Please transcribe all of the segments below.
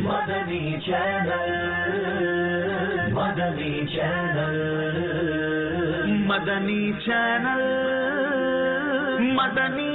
مدنی channel, مدنی channel, مدنی channel, مدنی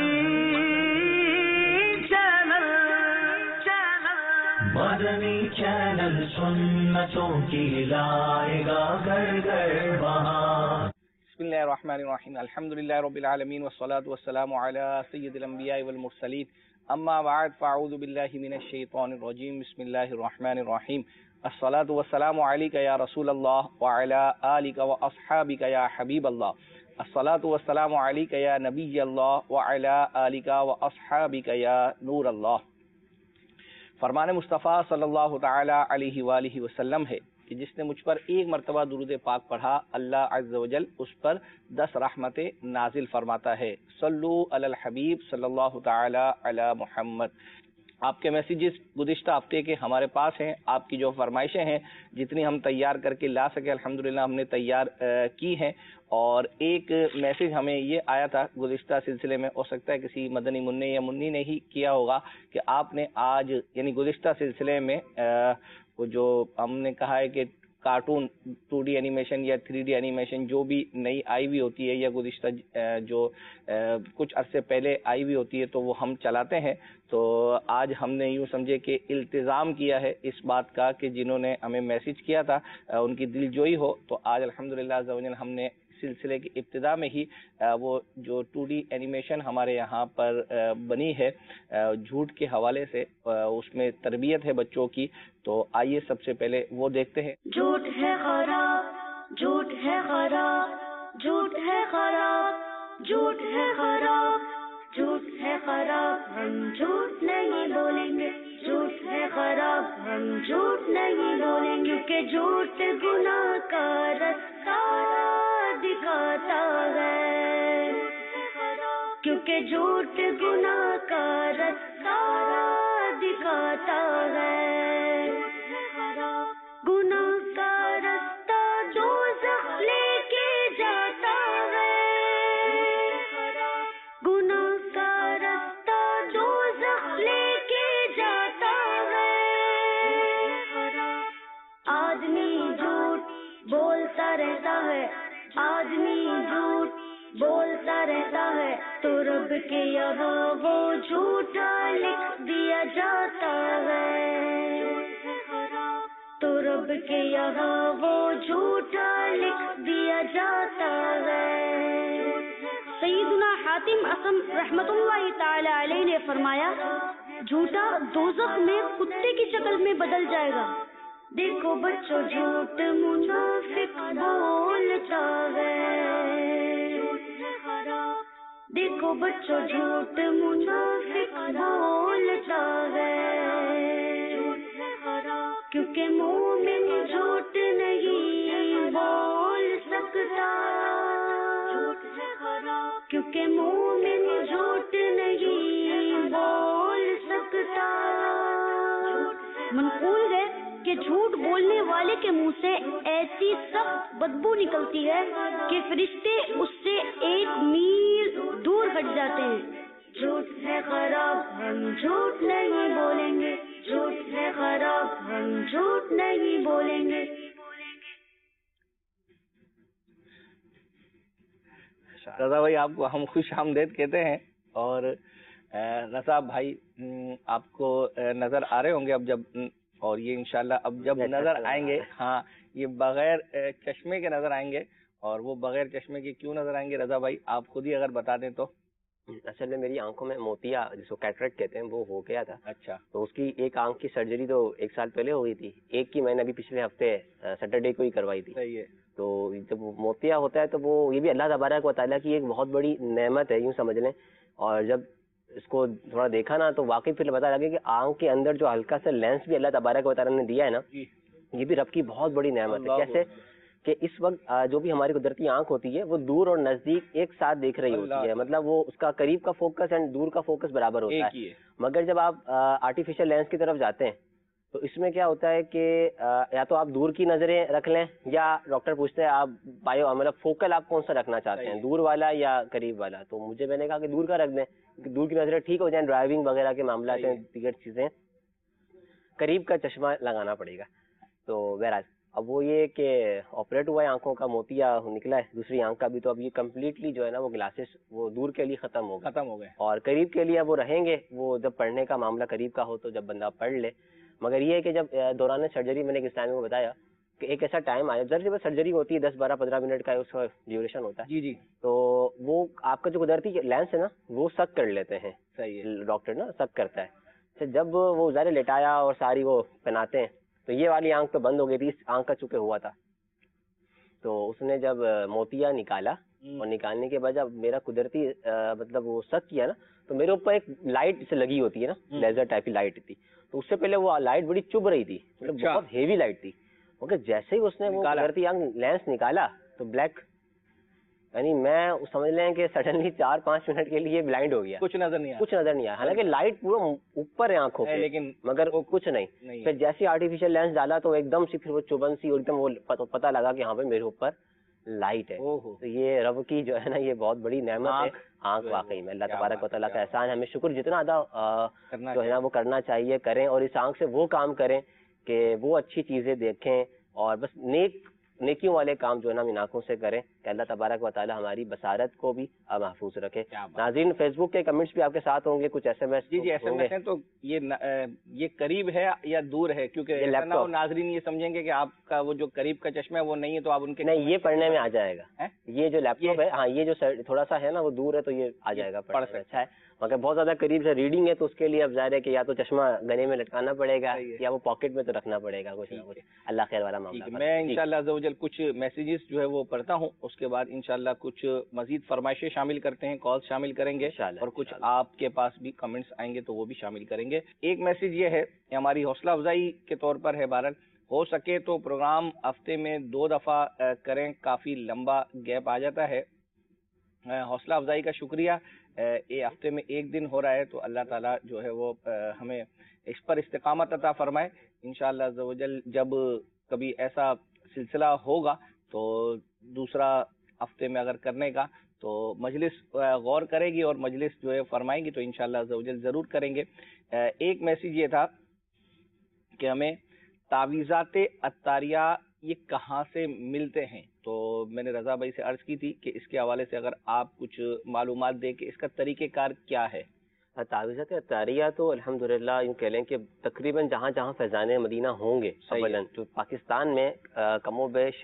مدنی channel سنتوں کی لائے گا گھر گھر بہار۔ بسم اللہ الرحمن الرحیم، الحمدللہ رب العالمین والصلاة والسلام علی سید الانبیاء والمرسلین، اما بعد فاعوذ باللہ من الشیطان الرجیم، بسم اللہ الرحمن الرحیم، الصلاة والسلام علیک یا رسول اللہ وعلی آلک واصحابک یا حبیب اللہ، الصلاة والسلام علیک یا نبی اللہ وعلی آلک واصحابک یا نور اللہ۔ فرمان مصطفیٰ صلی اللہ تعالی علیہ وآلہ وسلم ہے کہ جس نے مجھ پر ایک مرتبہ درود پاک پڑھا، اللہ عز و جل اس پر 10 رحمتیں نازل فرماتا ہے۔ صلو علی الحبیب صلی اللہ تعالی علی محمد۔ آپ کے میسیجز گزشتہ ہفتے کے ہمارے پاس ہیں، آپ کی جو فرمائشیں ہیں جتنی ہم تیار کر کے لا سکے الحمدللہ ہم نے تیار کی ہیں، اور ایک میسیج ہمیں یہ آیا تھا گزشتہ سلسلے میں، ہو سکتا ہے کسی مدنی منع یا منی نے ہی کیا ہوگا، کہ آپ نے آج یعنی گزشتہ سلسلے میں وہ جو ہم نے کہا ہے کہ کارٹون 2D اینیمیشن یا 3D اینیمیشن جو بھی نئی آئی ہوئی ہوتی ہے یا گزشتہ جو کچھ عرصے پہلے آئی ہوئی ہوتی ہے تو وہ ہم چلاتے ہیں، تو آج ہم نے یوں سمجھے کہ التزام کیا ہے اس بات کا کہ جنہوں نے ہمیں میسیج کیا تھا ان کی دل جوئی ہو، تو آج الحمدللہ عز و جل ہم نے سلسلے کی ابتدا میں ہی وہ جو 2D اینیمیشن ہمارے یہاں پر بنی ہے جھوٹ کے حوالے سے، اس میں تربیت ہے بچوں کی، تو آئیے سب سے پہلے وہ دیکھتے ہیں۔ جھوٹ ہے خراب، جھوٹ ہے خراب، جھوٹ ہے خراب، جھوٹ ہے خراب، جھوٹ ہے خراب، ہم جھوٹ نہیں بولیں گے، جھوٹ ہے خراب، ہم جھوٹ نہیں بولیں گے، کہ جھوٹ گناہ کا رستہ دکھاتا ہے، کیونکہ جھوٹ گناہ کا رستہ دکھاتا ہے، گناہ کا رستہ دوزخ لے کے جاتا ہے، گناہ کا رستہ دوزخ لے کے جاتا ہے، آدمی جھوٹ بولتا رہتا ہے، آدمی جھوٹ بولتا رہتا ہے، تو رب کے یہاں وہ جھوٹا لکھ دیا جاتا ہے، تو رب کے یہاں وہ جھوٹا لکھ دیا جاتا ہے۔ سیدنا حاتم اصم رحمت اللہ تعالی علیہ نے فرمایا، جھوٹا دوزخ میں کتے کی شکل میں بدل جائے گا۔ دیکھو بچوں جھوٹ منافق بولتا ہے، دیکھو بچوں جھوٹ منافق بولتا ہے، کیونکہ مومن جھوٹ نہیں بول سکتا، کیونکہ مومن جھوٹ نہیں بول سکتا۔ منقول ہے کہ جھوٹ بولنے والے کے منہ سے ایسی سخت بدبو نکلتی ہے کہ فرشتے اس سے 1 میل دور ہٹ جاتے ہیں۔ جھوٹ ہے خراب، ہم جھوٹ نہیں بولیں گے، جھوٹ ہے خراب، ہم جھوٹ نہیں بولیں گے۔ رضا بھائی آپ کو ہم خوش آمدید کہتے ہیں، اور رضا بھائی آپ کو نظر آ رہے ہوں گے اب جب، اور یہ انشاءاللہ اب جب نظر آئیں گے، ہاں یہ بغیر چشمے کے نظر آئیں گے، اور وہ بغیر چشمے کے کیوں نظر آئیں گے رضا بھائی آپ خود ہی اگر بتا دیں تو۔ اصل میں میری آنکھوں میں موتیا جس کو کیٹریکٹ کہتے ہیں وہ ہو گیا تھا۔ اچھا، تو اس کی ایک آنکھ کی سرجری تو 1 سال پہلے ہو گئی تھی، ایک کی میں نے ابھی پچھلے ہفتے سیٹرڈے کو ہی کروائی تھی۔ صحیح ہے۔ تو جب موتیا ہوتا ہے تو وہ یہ بھی اللہ تبارک و تعالیٰ کی ایک بہت بڑی نعمت ہے یوں سمجھ لیں، اور جب اس کو تھوڑا دیکھا نا تو واقعی پھر پتا لگے کہ آنکھ کے اندر جو ہلکا سا لینس بھی اللہ تبارک و تعالیٰ نے دیا ہے نا، یہ بھی رب کی بہت بڑی نعمت ہے۔ کیسے کہ اس وقت جو بھی ہماری قدرتی آنکھ ہوتی ہے وہ دور اور نزدیک ایک ساتھ دیکھ رہی ہوتی ہے، مطلب وہ اس کا قریب کا فوکس اینڈ دور کا فوکس برابر ہوتا ہے، مگر جب آپ آرٹیفیشل لینس کی طرف جاتے ہیں تو اس میں کیا ہوتا ہے کہ یا تو آپ دور کی نظریں رکھ لیں، یا ڈاکٹر پوچھتے ہیں آپ مطلب فوکل آپ کون سا رکھنا چاہتے ہیں، دور والا یا قریب والا، تو میں نے کہا کہ دور کا رکھ دیں، دور کی نظریں ٹھیک ہو جائیں، ڈرائیونگ وغیرہ کے معاملات ہیں، دیگر چیزیں۔ قریب کا چشمہ لگانا پڑے گا. تو بہرحال اب وہ یہ کہ آپریٹ ہوا ہے آنکھوں کا, موتیا نکلا ہے دوسری آنکھ کا بھی, تو اب یہ کمپلیٹلی جو ہے نا وہ گلاسز وہ دور کے لیے ختم ہو گئے اور قریب کے لیے اب وہ رہیں گے. وہ جب پڑھنے کا معاملہ قریب کا ہو تو جب بندہ پڑھ لے. مگر یہ ہے کہ جب دوران سرجری میں نے اس ٹائم میں بتایا کہ ایک ایسا ٹائم آیا, ظاہر سی بات سرجری ہوتی ہے 10-12-15 منٹ کا اس کا ڈیوریشن ہوتا ہے. جی تو وہ آپ کا جو قدرتی لینس ہے نا وہ سک کر لیتے ہیں, صحیح ہے, ڈاکٹر نا سک کرتا ہے. جب وہ ظاہر لٹایا اور ساری وہ پہناتے ہیں تو یہ والی آنکھ تو بند ہو گئی تھی, اس آنکھ کا چکے ہوا تھا. تو اس نے جب موتیا نکالا اور نکالنے کے بعد جب میرا قدرتی مطلب وہ سک کیا نا تو میرے اوپر ایک لائٹ سے لگی ہوتی ہے نا, لیزر ٹائپ کی لائٹ تھی. تو اس سے پہلے وہ لائٹ بڑی چبھ رہی تھی, مطلب بہت ہیوی لائٹ تھی. کیونکہ جیسے ہی اس نے وہ قدرتی آنکھ لینس نکالا تو بلیک, یعنی میں سمجھ لیں کہ سڈنلی 4-5 منٹ کے لیے بلائنڈ ہو گیا, کچھ نظر نہیں آیا. حالانکہ لائٹ پورا اوپر ہے آنکھوں پہ لیکن مگر کچھ نہیں. پھر جیسے آرٹیفیشل لینس ڈالا تو ایک دم سی پھر وہ چبھن سی اور ایک دم وہ پتہ لگا کہ ہاں بھائی میرے اوپر لائٹ ہے. تو یہ رب کی جو ہے نا یہ بہت بڑی نعمت ہے آنکھ. واقعی میں اللہ تبارک و تعالیٰ کا احسان ہے, ہمیں شکر جتنا ادا جو ہے نا وہ کرنا چاہیے کریں, اور اس آنکھ سے وہ کام کریں کہ وہ اچھی چیزیں دیکھیں اور بس نیکیوں والے کام جو ہے نا ان آنکھوں سے کریں کہ اللہ تبارک و تعالیٰ ہماری بصارت کو بھی محفوظ رکھے. ناظرین فیس بک کے کمنٹس بھی آپ کے ساتھ ہوں گے, کچھ ایس ایم ایس. جی ایس ایم ایس ہیں, تو یہ قریب ہے یا دور ہے, کیونکہ ناظرین یہ سمجھیں گے کہ آپ کا وہ جو قریب کا چشمہ ہے وہ نہیں ہے, تو آپ ان کے نہیں, یہ پڑھنے میں آ جائے گا. یہ جو لیپ ٹاپ ہے ہاں یہ جو تھوڑا سا ہے نا وہ دور ہے تو یہ آ جائے گا, پڑھ سکتا. اچھا ہے, مگر بہت زیادہ قریب سے ریڈنگ ہے تو اس کے لیے اب ظاہر ہے کہ یا تو چشمہ گلے میں لٹکانا پڑے گا یا وہ پاکٹ میں تو رکھنا پڑے گا, کچھ نہ کچھ. اللہ خیر والا معاملہ. میں انشاءاللہ عز و جل کچھ میسیجز جو ہے وہ پڑھتا ہوں, اس کے بعد انشاءاللہ کچھ مزید فرمائشیں شامل کرتے ہیں, کالز شامل کریں گے اور کچھ آپ کے پاس بھی کمنٹس آئیں گے تو وہ بھی شامل کریں گے. ایک میسیج یہ ہے, ہماری حوصلہ افزائی کے طور پر ہے, بہرحال ہو سکے تو پروگرام ہفتے میں 2 دفعہ کریں, کافی لمبا گیپ آ جاتا ہے. حوصلہ افزائی کا شکریہ. یہ ہفتے میں 1 دن ہو رہا ہے تو اللہ تعالیٰ جو ہے وہ ہمیں اس پر استقامت عطا فرمائے. انشاءاللہ عز و جل جب کبھی ایسا سلسلہ ہوگا تو دوسرا ہفتے میں اگر کرنے کا تو مجلس غور کرے گی اور مجلس جو ہے فرمائے گی, تو انشاءاللہ عز و جل ضرور کریں گے. ایک میسیج یہ تھا کہ ہمیں تعویذات عطاریہ یہ کہاں سے ملتے ہیں, تو میں نے رضا بھائی سے عرض کی تھی کہ اس کے حوالے سے اگر آپ کچھ معلومات دیں کہ اس کا طریقہ کار کیا ہے. تعویذات عطاریہ تو الحمدللہ یوں کہہ لیں کہ تقریباً جہاں جہاں فیضان مدینہ ہوں گے, اولاً تو پاکستان میں کم و بیش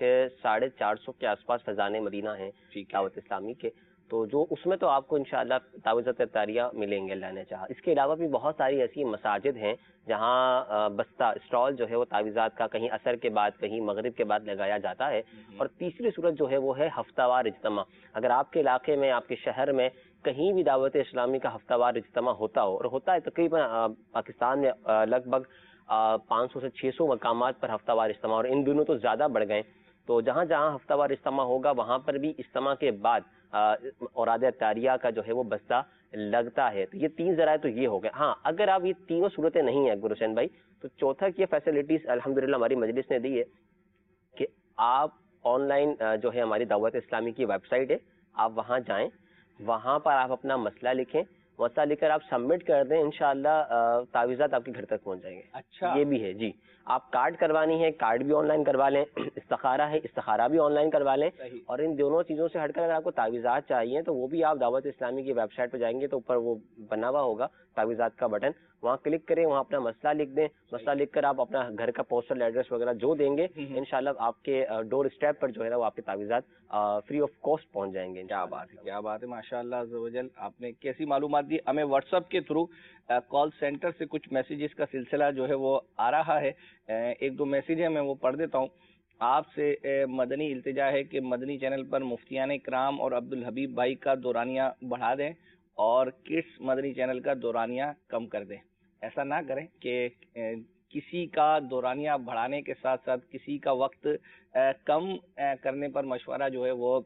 450 کے آس پاس فیضان مدینہ ہیں دعوت اسلامی کے, تو جو اس میں تو آپ کو انشاءاللہ تعویذات عطاریہ ملیں گے اللہ نے چاہا. اس کے علاوہ بھی بہت ساری ایسی مساجد ہیں جہاں بستہ اسٹال جو ہے وہ تعویذات کا کہیں عصر کے بعد کہیں مغرب کے بعد لگایا جاتا ہے. اور تیسری صورت جو ہے وہ ہے ہفتہ وار اجتماع. اگر آپ کے علاقے میں آپ کے شہر میں کہیں بھی دعوت اسلامی کا ہفتہ وار اجتماع ہوتا ہو, اور ہوتا ہے تقریباً پاکستان میں لگ بھگ 500 سے 600 مقامات پر ہفتہ وار اجتماع, اور ان دنوں تو زیادہ بڑھ گئے, تو جہاں جہاں ہفتہ وار اجتماع ہوگا وہاں پر بھی اجتماع کے بعد اوراد عطاریہ کا جو ہے وہ بستہ لگتا ہے. تو یہ 3 ذرائع تو یہ ہو گئے. ہاں اگر آپ یہ تینوں صورتیں نہیں ہیں عکبر حسین بھائی, تو چوتھا کی فیسلٹیز الحمدللہ ہماری مجلس نے دی ہے کہ آپ آن لائن جو ہے ہماری دعوت اسلامی کی ویب سائٹ ہے, آپ وہاں جائیں, وہاں پر آپ اپنا مسئلہ لکھیں, مسئلہ لکھ کر آپ سبمٹ کر دیں, انشاءاللہ تعویذات آپ کے گھر تک پہنچ جائیں گے. اچھا, یہ بھی ہے جی. آپ کارڈ کروانی ہے, کارڈ بھی آن لائن کروا لیں, استخارہ ہے, استخارہ بھی آن لائن کروا لیں. اور ان دونوں چیزوں سے ہٹ کر اگر آپ کو تعویذات چاہیے تو وہ بھی آپ دعوت اسلامی کی ویب سائٹ پہ جائیں گے تو اوپر وہ بنا ہوا ہوگا تعویذات کا بٹن, وہاں کلک کریں, وہاں اپنا مسئلہ لکھ دیں. مسئلہ لکھ کر آپ اپنا گھر کا پوسٹل ایڈریس وغیرہ جو دیں گے انشاءاللہ آپ کے ڈور اسٹیپ پر جو ہے نا وہ آپ کے تعویذات فری آف کاسٹ پہنچ جائیں گے. کیا بات ہے, کیا بات ہے, ماشاءاللہ عز و جل آپ نے کیسی معلومات دی. ہمیں واٹس ایپ کے تھرو کال سینٹر سے کچھ میسیجز کا سلسلہ جو ہے وہ آ رہا ہے. 1-2 میسیج ہے, میں وہ پڑھ دیتا ہوں. آپ سے مدنی التجا ہے کہ مدنی چینل پر مفتیان اکرام اور عبدالحبیب بھائی کا دورانیہ بڑھا دیں اور کڈس مدنی چینل کا دورانیہ کم کر دیں. ایسا نہ کریں کہ کسی کا دورانیہ بڑھانے کے ساتھ ساتھ کسی کا وقت کم کرنے پر مشورہ جو ہے وہ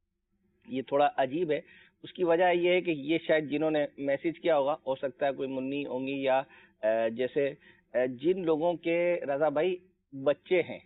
یہ تھوڑا عجیب ہے. اس کی وجہ یہ ہے کہ یہ شاید جنہوں نے میسیج کیا ہوگا, ہو سکتا ہے کوئی منی ہوں گی یا جیسے جن لوگوں کے رضا بھائی بچے ہیں,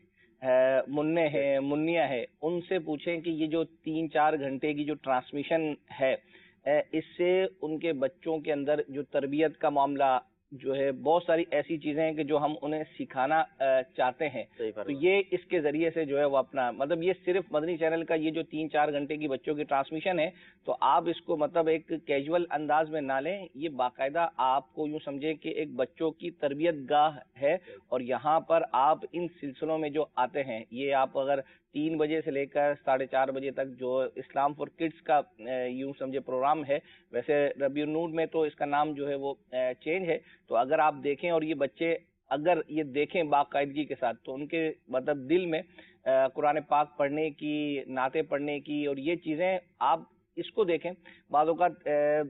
منع ہیں, منیا ہے, ان سے پوچھیں کہ یہ جو 3-4 گھنٹے کی جو ٹرانسمیشن ہے اس سے ان کے بچوں کے اندر جو تربیت کا معاملہ جو ہے بہت ساری ایسی چیزیں ہیں کہ جو ہم انہیں سکھانا چاہتے ہیں. تو یہ اس کے ذریعے سے جو ہے وہ اپنا مطلب یہ صرف مدنی چینل کا یہ جو 3-4 گھنٹے کی بچوں کی ٹرانسمیشن ہے تو آپ اس کو مطلب ایک کیجول انداز میں نہ لیں. یہ باقاعدہ آپ کو یوں سمجھے کہ ایک بچوں کی تربیت گاہ ہے اور یہاں پر آپ ان سلسلوں میں جو آتے ہیں یہ آپ اگر 3 بجے سے لے کر 4:30 بجے تک جو اسلام فار کڈس کا یوں سمجھے پروگرام ہے, ویسے ربیع النور میں تو اس کا نام جو ہے وہ چینج ہے, تو اگر آپ دیکھیں اور یہ بچے اگر یہ دیکھیں باقاعدگی کے ساتھ تو ان کے مطلب دل میں قرآن پاک پڑھنے کی, نعتیں پڑھنے کی اور یہ چیزیں آپ اس کو دیکھیں. بعض اوقات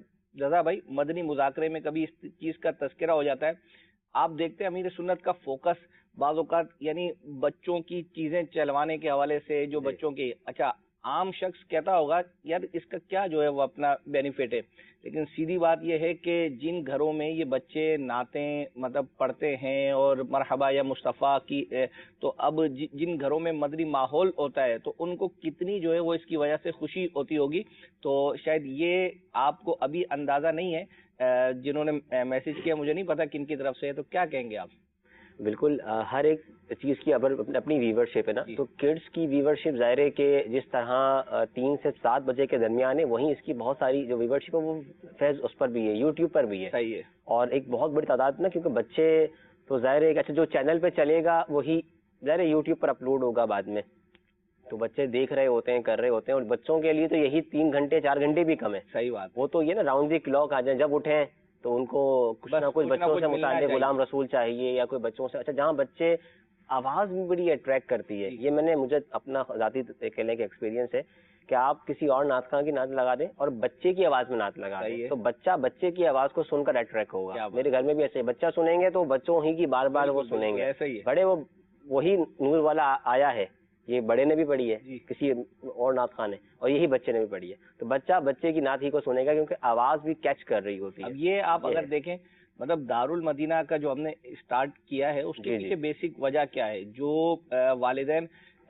رضا بھائی مدنی مذاکرے میں کبھی اس چیز کا تذکرہ ہو جاتا ہے, آپ دیکھتے ہیں امیر سنت کا فوکس بعض اوقات یعنی بچوں کی چیزیں چلوانے کے حوالے سے جو بچوں کی, اچھا عام شخص کہتا ہوگا یار اس کا کیا جو ہے وہ اپنا بینیفٹ ہے, لیکن سیدھی بات یہ ہے کہ جن گھروں میں یہ بچے نعتیں مطلب پڑھتے ہیں اور مرحبا یا مصطفیٰ کی, تو اب جن گھروں میں مدنی ماحول ہوتا ہے تو ان کو کتنی جو ہے وہ اس کی وجہ سے خوشی ہوتی ہوگی. تو شاید یہ آپ کو ابھی اندازہ نہیں ہے, جنہوں نے میسج کیا مجھے نہیں پتا کن کی طرف سے ہے, تو کیا کہیں گے آپ؟ بالکل, ہر ایک چیز کی اپنی ویورشپ ہے نا, تو کڈس کی ویورشپ ظاہر ہے کہ جس طرح 3 سے 7 بجے کے درمیان ہے وہیں اس کی بہت ساری جو ویورشپ ہے وہ فیض اس پر بھی ہے, یوٹیوب پر بھی ہے. صحیح ہے. اور ایک بہت بڑی تعداد نا, کیونکہ بچے تو ظاہر ہے کہ اچھا جو چینل پہ چلے گا وہی ظاہر ہے یوٹیوب پر اپلوڈ ہوگا بعد میں, تو بچے دیکھ رہے ہوتے ہیں, کر رہے ہوتے ہیں, اور بچوں کے لیے تو یہی 3 گھنٹے 4 گھنٹے بھی کم ہے. صحیح بات. وہ تو یہ نا راؤنڈ دی کلاک آ جائیں, جب اٹھیں تو ان کو کچھ نہ کچھ بچوں سے متعلق غلام رسول چاہیے یا کوئی بچوں سے, اچھا جہاں بچے آواز بھی بڑی اٹریکٹ کرتی ہے. یہ میں نے مجھے اپنا ذاتی کہنے کا ایکسپیرینس ہے کہ آپ کسی اور نعت خواں کی نعت لگا دیں اور بچے کی آواز میں نعت لگا دیں تو بچہ بچے کی آواز کو سن کر اٹریکٹ ہوگا. میرے گھر میں بھی ایسے بچہ سنیں گے تو بچوں ہی کی بار بار وہ سنیں گے. بڑے وہی نور والا آیا ہے, یہ بڑے نے بھی پڑھی ہے کسی اور نعت خواں نے, اور یہی بچے نے بھی پڑھی ہے, تو بچہ بچے کی نعت ہی کو سنے گا کیونکہ آواز بھی کیچ کر رہی ہوتی ہے. اب یہ آپ اگر دیکھیں مطلب دارالمدینہ کا جو ہم نے اسٹارٹ کیا ہے اس کے پیچھے بیسک وجہ کیا ہے, جو والدین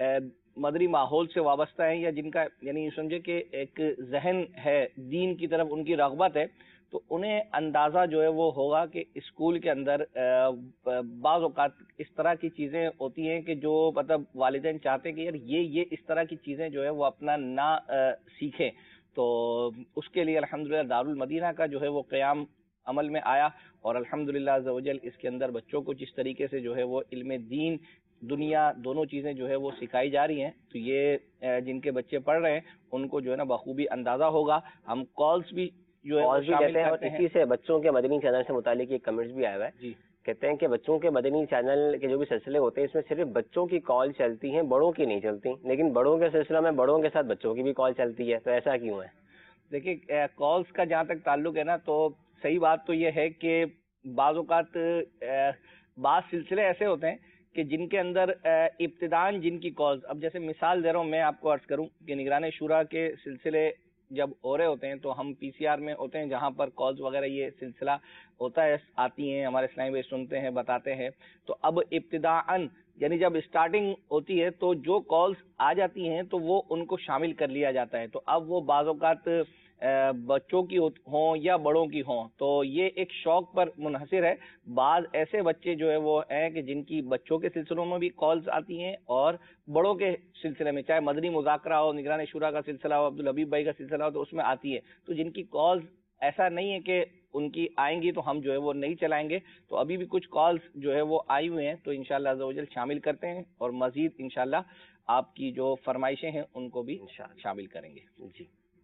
مدری ماحول سے وابستہ ہیں یا جن کا یعنی یہ سمجھے کہ ایک ذہن ہے دین کی طرف ان کی رغبت ہے, تو انہیں اندازہ جو ہے وہ ہوگا کہ اسکول کے اندر بعض اوقات اس طرح کی چیزیں ہوتی ہیں کہ جو مطلب والدین چاہتے ہیں کہ یار یہ اس طرح کی چیزیں جو ہے وہ اپنا نہ سیکھیں. تو اس کے لیے الحمدللہ دارالمدینہ کا جو ہے وہ قیام عمل میں آیا, اور الحمدللہ عز و جل اس کے اندر بچوں کو جس طریقے سے جو ہے وہ علم دین دنیا دونوں چیزیں جو ہے وہ سکھائی جا رہی ہیں, تو یہ جن کے بچے پڑھ رہے ہیں ان کو جو ہے نا بخوبی اندازہ ہوگا. ہم کالز بھی جو ہے شامل کرتے ہیں, اسی سے بچوں کے مدنی چینل سے متعلق ایک کمنٹس بھی آیا ہوا ہے جی, کہتے ہیں کہ بچوں کے مدنی چینل کے جو بھی سلسلے ہوتے ہیں اس میں صرف بچوں کی کال چلتی ہیں, بڑوں کی نہیں چلتی, لیکن بڑوں کے سلسلہ میں بڑوں کے ساتھ بچوں کی بھی کال چلتی ہے, تو ایسا کیوں ہے؟ دیکھیے کالز کا جہاں تک تعلق ہے نا, تو صحیح بات تو یہ ہے کہ بعض اوقات بعض سلسلے ایسے ہوتے ہیں کہ جن کے اندر ابتدان جن کی کالز, اب جیسے مثال دے رہا ہوں میں آپ کو عرض کروں کہ نگران شورا کے سلسلے جب ہو رہے ہوتے ہیں تو ہم پی سی آر میں ہوتے ہیں جہاں پر کالز وغیرہ یہ سلسلہ ہوتا ہے, آتی ہیں ہمارے اسلامی بھائی سنتے ہیں بتاتے ہیں, تو اب ابتداءً یعنی جب اسٹارٹنگ ہوتی ہے تو جو کالز آ جاتی ہیں تو وہ ان کو شامل کر لیا جاتا ہے. تو اب وہ بعض اوقات بچوں کی ہوں یا بڑوں کی ہوں, تو یہ ایک شوق پر منحصر ہے. بعض ایسے بچے جو ہے وہ ہیں کہ جن کی بچوں کے سلسلوں میں بھی کالز آتی ہیں اور بڑوں کے سلسلے میں, چاہے مدنی مذاکرہ ہو, نگران شورا کا سلسلہ ہو, عبدالحبیب بھائی کا سلسلہ ہو, تو اس میں آتی ہے. تو جن کی کالز ایسا نہیں ہے کہ ان کی آئیں گی تو ہم جو ہے وہ نہیں چلائیں گے, تو ابھی بھی کچھ کالز جو ہے وہ آئی ہوئے ہیں, تو انشاءاللہ عز و جل شامل کرتے ہیں اور مزید انشاءاللہ آپ کی جو فرمائشیں ہیں ان کو بھی شامل کریں گے. جی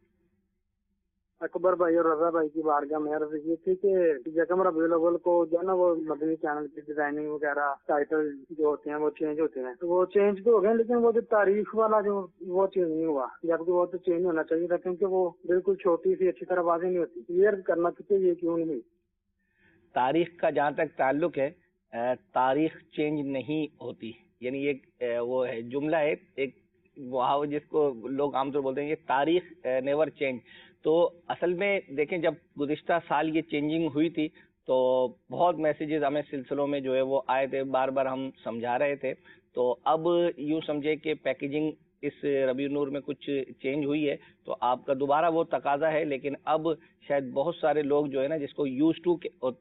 اکبر بھائی اور رضا بھائی کی بارگاہ میں عرض یہ تھی کہ یکم ربیع الاول کو جو ہے نا وہ مدنی چینل کی ڈیزائننگ وغیرہ ٹائٹل جو ہوتے ہیں وہ چینج ہوتے ہیں, تو وہ چینج تو ہو گئے, لیکن وہ جو تاریخ والا جو وہ چینج نہیں ہوا, جبکہ وہ تو چینج ہونا چاہیے تھا کیونکہ وہ بالکل چھوٹی سی اچھی طرح واضح نہیں ہوتی. کلیئر کرنا چاہیے یہ کیوں نہیں ہوئی. تاریخ کا جہاں تک تعلق ہے, تاریخ چینج نہیں ہوتی, یعنی ایک وہ ہے جملہ ہے ایک وہ جس کو لوگ عام طور بولتے ہیں یہ تاریخ نیور چینج. تو اصل میں دیکھیں جب گزشتہ سال یہ چینجنگ ہوئی تھی تو بہت میسیجز ہمیں سلسلوں میں جو ہے وہ آئے تھے, بار بار ہم سمجھا رہے تھے. تو اب یوں سمجھے کہ پیکیجنگ اس ربیع نور میں کچھ چینج ہوئی ہے تو آپ کا دوبارہ وہ تقاضا ہے، لیکن اب شاید بہت سارے لوگ جو ہے نا جس کو یوز ٹو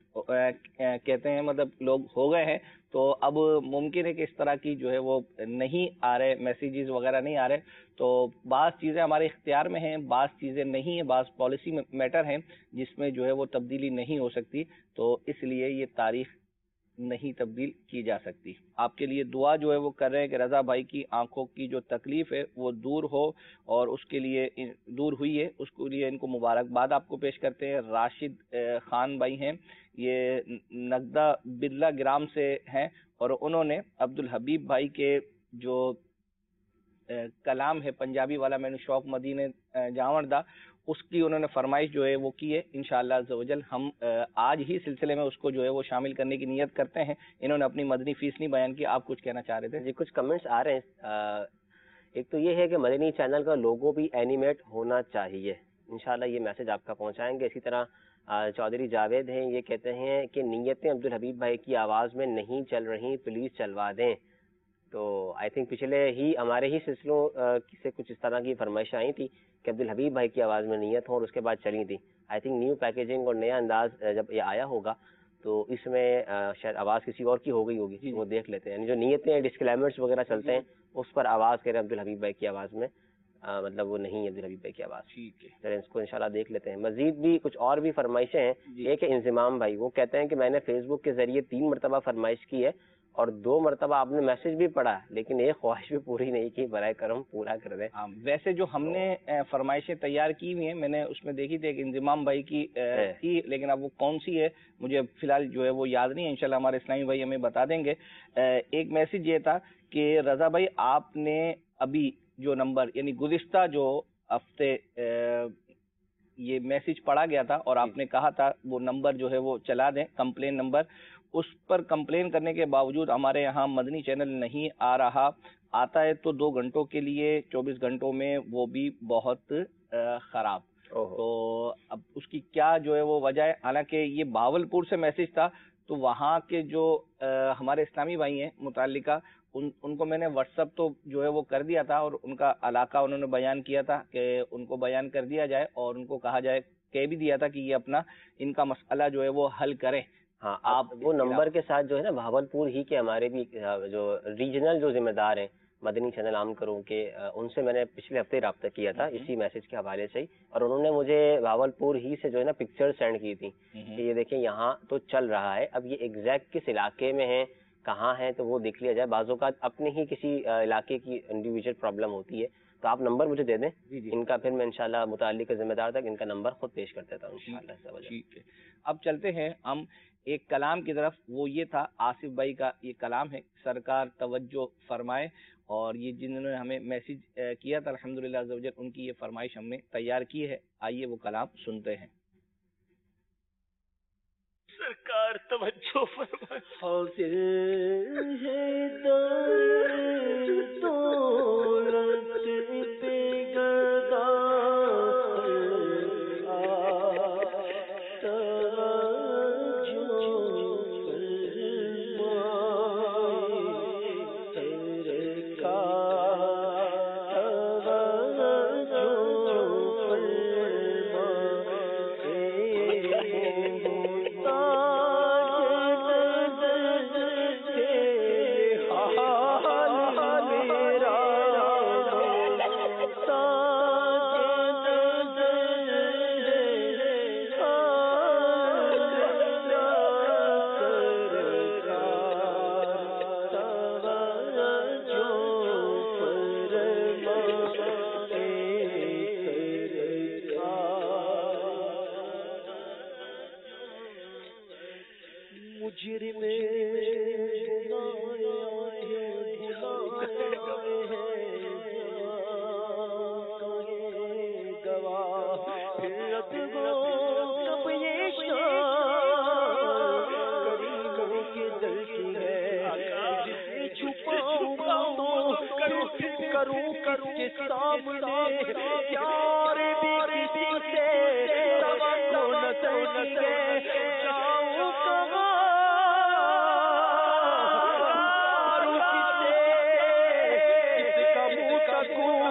کہتے ہیں، مطلب لوگ ہو گئے ہیں، تو اب ممکن ہے کہ اس طرح کی جو ہے وہ نہیں آ رہے میسیجز وغیرہ نہیں آ رہے. تو بعض چیزیں ہمارے اختیار میں ہیں، بعض چیزیں نہیں ہیں، بعض پالیسی میٹر ہیں جس میں جو ہے وہ تبدیلی نہیں ہو سکتی، تو اس لیے یہ تاریخ نہیں تبدیل کی جا سکتی. آپ کے لیے دعا جو ہے وہ کر رہے ہیں کہ رضا بھائی کی آنکھوں کی جو تکلیف ہے وہ دور ہو، اور اس کے لیے دور ہوئی ہے، اس کے لیے ان کو مبارکباد آپ کو پیش کرتے ہیں. راشد خان بھائی ہیں، یہ نگدہ برلا گرام سے ہیں، اور انہوں نے عبدالحبیب بھائی کے جو کلام ہے پنجابی والا میں نے شوق مدینے جاوردہ، اس کی انہوں نے فرمائش جو ہے وہ کی ہے. انشاءاللہ عز و جل ہم آج ہی سلسلے میں اس کو جو ہے وہ شامل کرنے کی نیت کرتے ہیں. انہوں نے اپنی مدنی فیس نہیں بیان کی، آپ کچھ کہنا چاہ رہے تھے؟ جی کچھ کمنٹس آ رہے ہیں. ایک تو یہ ہے کہ مدنی چینل کا لوگو بھی اینیمیٹ ہونا چاہیے، انشاءاللہ یہ میسج آپ کا پہنچائیں گے. اسی طرح چودھری جاوید ہیں، یہ کہتے ہیں کہ نیتیں عبدالحبیب بھائی کی آواز میں نہیں چل رہی، پلیز چلوا دیں. تو آئی تھنک پچھلے ہی ہمارے ہی سلسلوں سے کچھ اس طرح کی فرمائشیں آئی تھی کہ عبدالحبیب بھائی کی آواز میں نیت ہو، اور اس کے بعد چلی تھی. آئی تھنک نیو پیکیجنگ اور نیا انداز جب یہ آیا ہوگا تو اس میں شاید آواز کسی اور کی ہو گئی ہوگی، وہ دیکھ لیتے ہیں. یعنی جو نیتیں ڈسکلیمرز وغیرہ چلتے ہیں اس پر آواز کہہ رہے ہیں عبدالحبیب بھائی کی آواز میں، مطلب وہ نہیں ہے عبدالحبیب بھائی کی آواز. ٹھیک ہے، چلیں اس کو انشاءاللہ دیکھ لیتے ہیں. مزید بھی کچھ اور بھی فرمائشیں ہیں. ایک ہے انضمام بھائی، وہ کہتے ہیں کہ میں نے فیس بک کے ذریعے 3 مرتبہ فرمائش کی ہے اور 2 مرتبہ آپ نے میسج بھی پڑھا، لیکن ایک خواہش بھی پوری نہیں کی، برائے کرم پورا کر دیں. ویسے جو ہم نے فرمائشیں تیار کی ہوئی ہیں، میں نے اس میں دیکھی تھی ایک انضمام بھائی کی تھی، لیکن اب وہ کون سی ہے مجھے فی الحال جو ہے وہ یاد نہیں ہے. انشاءاللہ ہمارے اسلامی بھائی ہمیں بتا دیں گے. ایک میسج یہ تھا کہ رضا بھائی آپ نے ابھی جو نمبر یعنی گزشتہ جو ہفتے یہ میسج پڑھا گیا تھا اور آپ نے کہا تھا وہ نمبر جو ہے وہ چلا دیں، کمپلین نمبر، اس پر کمپلین کرنے کے باوجود ہمارے یہاں مدنی چینل نہیں آ رہا. آتا ہے تو 2 گھنٹوں کے لیے، 24 گھنٹوں میں وہ بھی بہت خراب. تو اب اس کی کیا جو ہے وہ وجہ ہے؟ حالانکہ یہ بہاولپور سے میسج تھا، تو وہاں کے جو ہمارے اسلامی بھائی ہیں متعلقہ ان کو میں نے واٹس ایپ تو جو ہے وہ کر دیا تھا، اور ان کا علاقہ انہوں نے بیان کیا تھا کہ ان کو بیان کر دیا جائے، اور ان کو کہا جائے، کہہ بھی دیا تھا کہ یہ اپنا ان کا مسئلہ جو ہے وہ حل کریں. ہاں، آپ وہ نمبر کے ساتھ جو ہے نا بہاولپور ہی کے ہمارے بھی جو ریجنل جو ذمہ دار ہیں مدنی چینل عام کروں کے، ان سے میں نے پچھلے ہفتے رابطہ کیا تھا اسی میسج کے حوالے سے ہی، اور انہوں نے مجھے بہاولپور ہی سے جو ہے نا پکچر سینڈ کی تھی کہ یہ دیکھیں یہاں تو چل رہا ہے. اب یہ ایگزیکٹ کس علاقے میں ہیں، کہاں ہیں، تو وہ دیکھ لیا جائے. بعض اوقات اپنے ہی کسی علاقے کی انڈیویجول پرابلم ہوتی ہے. تو آپ نمبر مجھے دے دیں ان کا، پھر میں انشاءاللہ متعلق ذمہ دار تک ان کا نمبر خود پیش کر دیتا ہوں انشاءاللہ. ٹھیک ہے، اب چلتے ہیں ہم ایک کلام کی طرف. وہ یہ تھا آصف بھائی کا یہ کلام ہے، سرکار توجہ فرمائے، اور یہ جنہوں نے ہمیں میسج کیا تھا الحمدللہ عز و جل ان کی یہ فرمائش ہم نے تیار کی ہے. آئیے وہ کلام سنتے ہیں. سرکار توجہ فرمائے. حاصل ہے دولت پہ گدا کو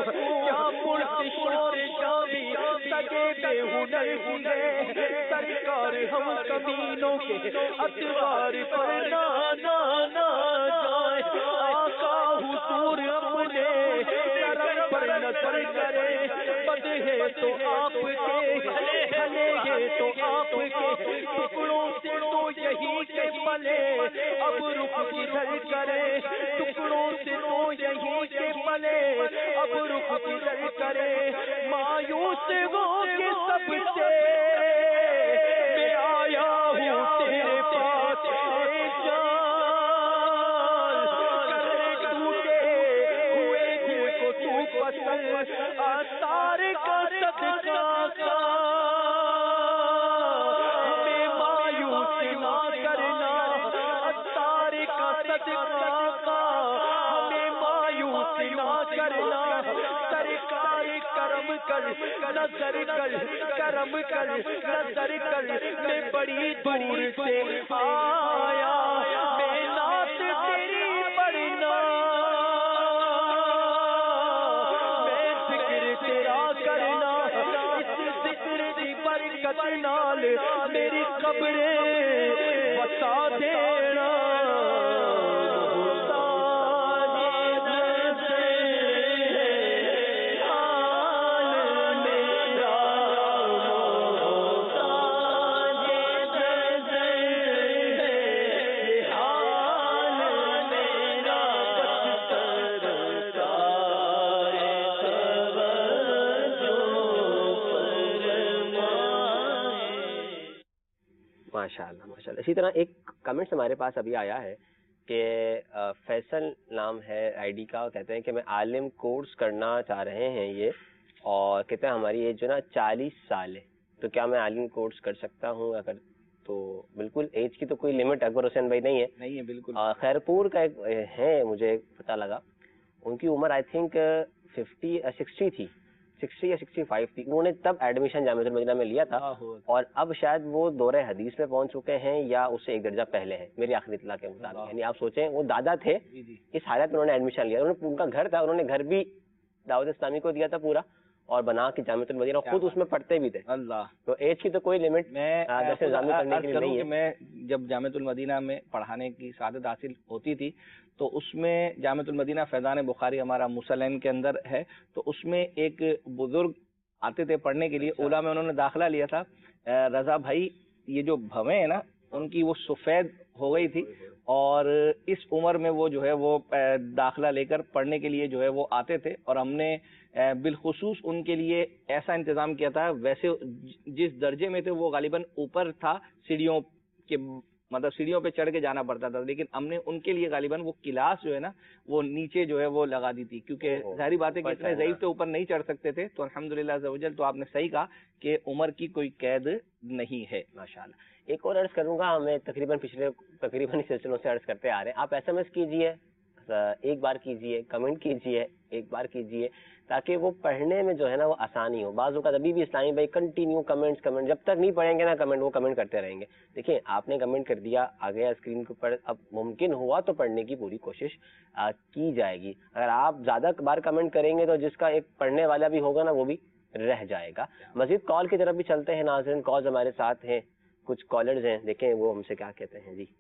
بے ہنر ہی ہے سرکار ہم کمینوں کے اتوار پر نہ جائے آقا حضور اپنے کرم پر نظر کرے بد ہے تو آپ کے بھلے ہے تو آپ کے ٹکڑوں سے تو یہی کے پلے اب رخ کدھر کرے ٹکڑوں سے تو یہی کے پلے اب رخ کدھر کرے مایوس ہو کے سب سے میں آیا ہوں تیرے پاس اے جان کرے ٹوٹے ہوئے دل کو تو پسند آثار کا صدقہ ہمیں مایوس نہ کرنا آثار کا صدقہ ہمیں مایوس نہ کرنا سرکار کرم کر نظر کر کرم کر نظر کر میں بڑی دور سے آیا میں نعت تیری پڑھنا میں ذکر تیرا کرنا اس ذکر کی برکت نال میری قبر بتا دینا ماشاءاللہ ماشاءاللہ. اسی طرح ایک کمنٹس ہمارے پاس ابھی آیا ہے کہ فیصل نام ہے آئی ڈی کا، اور کہتے ہیں کہ میں عالم کورس کرنا چاہ رہے ہیں یہ، اور کہتے ہیں ہماری ایج جو نا 40 سال ہے، تو کیا میں عالم کورس کر سکتا ہوں؟ اگر تو بالکل ایج کی تو کوئی لمٹ اکبر حسین بھائی نہیں ہے بالکل. خیرپور کا ایک ہے، مجھے پتہ لگا ان کی عمر آئی تھنک 60 تھی، 60 یا 65 تھی. انہوں نے تب ایڈمیشن جامعۃ المدینہ میں لیا تھا، اور اب شاید وہ دورہ حدیث میں پہنچ چکے ہیں یا اس سے ایک درجہ پہلے ہیں میری آخری اطلاع کے مطابق. یعنی آپ سوچیں وہ دادا تھے، اس حالت میں انہوں نے ایڈمیشن لیا. ان کا گھر تھا، انہوں نے گھر بھی دعوت اسلامی کو دیا تھا پورا، اور بنا کے جامعۃ المدینہ خود اس میں پڑھتے بھی تھے. اللہ، تو ایج کی تو کوئی لمٹ میں جب جامعۃ المدینہ میں پڑھانے کی سعادت حاصل ہوتی تھی تو اس میں جامعۃ المدینہ فیضان بخاری ہمارا مسلم کے اندر ہے، تو اس میں ایک بزرگ آتے تھے پڑھنے کے لیے، اولا میں انہوں نے داخلہ لیا تھا. رضا بھائی یہ جو بھویں ہیں نا ان کی وہ سفید ہو گئی تھی، اور اس عمر میں وہ جو ہے وہ داخلہ لے کر پڑھنے کے لیے جو ہے وہ آتے تھے، اور ہم نے بالخصوص ان کے لیے ایسا انتظام کیا تھا. ویسے جس درجے میں تھے وہ غالباً اوپر تھا، سیڑھیوں کے مطلب سیڑھیوں پہ چڑھ کے جانا پڑتا تھا، لیکن ہم نے ان کے لیے غالباً وہ کلاس جو ہے نا وہ نیچے جو ہے وہ لگا دی تھی، کیونکہ ظاہری بات ہے کہ اتنے ضعیف سے اوپر نہیں چڑھ سکتے تھے. تو الحمدللہ عز و جل، تو آپ نے صحیح کہا کہ عمر کی کوئی قید نہیں ہے. ماشاءاللہ. ایک اور عرض کروں گا، ہمیں تقریباً اس سلسلوں سے عرض کرتے آ رہے ہیں. آپ ایس ایم ایس کیجئے، ایک بار کیجئے، کمنٹ کیجئے، ایک بار کیجئے، تاکہ وہ پڑھنے میں جو ہے نا وہ آسانی ہو. بعض اوقات ابھی بھی اسلامی بھائی کنٹینیو کمنٹ جب تک نہیں پڑھیں گے نا کمنٹ، وہ کمنٹ کرتے رہیں گے. دیکھیں آپ نے کمنٹ کر دیا، آ گیا اسکرین کے اوپر، اب ممکن ہوا تو پڑھنے کی پوری کوشش کی جائے گی. اگر آپ زیادہ بار کمنٹ کریں گے تو جس کا ایک پڑھنے والا بھی ہوگا نا وہ بھی رہ جائے گا. مزید کال کی طرف بھی چلتے ہیں ناظرین. کالز ہمارے ساتھ ہیں، کچھ کالرز ہیں، دیکھیں وہ ہم سے کیا کہتے ہیں. جی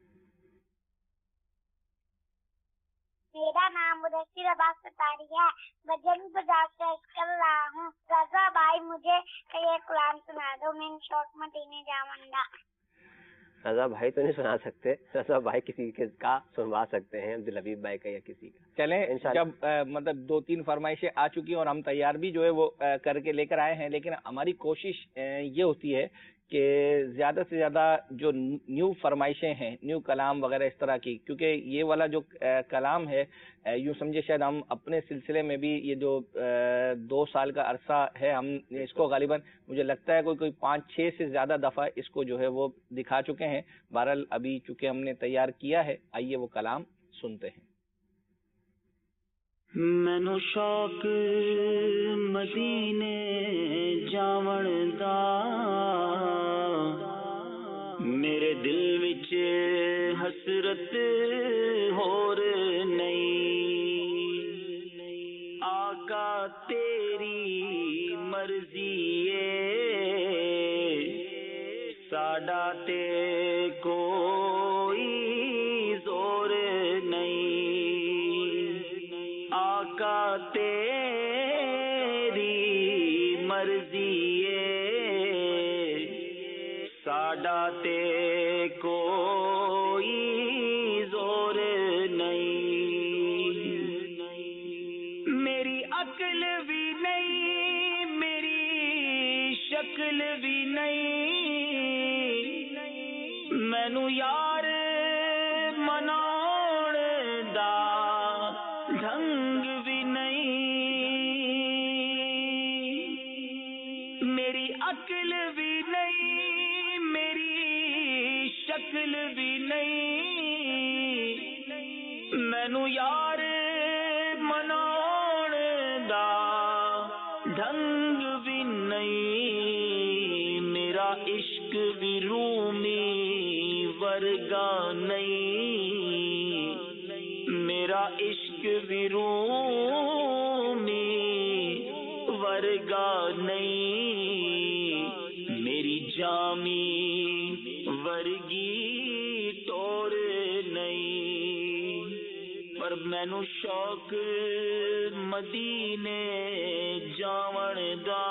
میرا نام مدثر عباس ستاری ہے، بجلی بازار سے کر رہا ہوں. رضا بھائی مجھے یہ قرآن سنا دو، میں شوق مدینے جاؤں. رضا بھائی تو نہیں سنا سکتے، رضا بھائی کسی کا سنوا سکتے ہیں، عبدالحبیب بھائی کا یا کسی کا. چلیں جب مطلب 2-3 فرمائشیں آ چکی اور ہم تیار بھی جو ہے وہ کر کے لے کر آئے ہیں، لیکن ہماری کوشش یہ ہوتی ہے کہ زیادہ سے زیادہ جو نیو فرمائشیں ہیں، نیو کلام وغیرہ اس طرح کی، کیونکہ یہ والا جو کلام ہے یوں سمجھے شاید ہم اپنے سلسلے میں بھی یہ جو 2 سال کا عرصہ ہے ہم اس کو غالباً مجھے لگتا ہے کوئی 5-6 سے زیادہ دفعہ اس کو جو ہے وہ دکھا چکے ہیں. بہرحال ابھی چونکہ ہم نے تیار کیا ہے، آئیے وہ کلام سنتے ہیں. مینو شوق مدینے جاون دا، میرے دل وچ حسرت ہور نہیں. آقا تیری مرضی ہے تیری مرضی ساڈا تے کوئی زور نہیں، میری عقل بھی نہیں، میری شکل بھی نہیں، مینوں یار مناؤن دا ڈھنگ بھی نہیں، میری عقل بھی نہیں، میری شکل بھی نہیں، مینوں یار مناؤن دا ڈھنگ بھی نہیں، میرا عشق بھی رومی ورگا نہیں، میرا عشق بھی رومی ورگا نہیں، میری جامی ورگی ٹور نہیں، پر مینوں شوق مدینے جاون دا،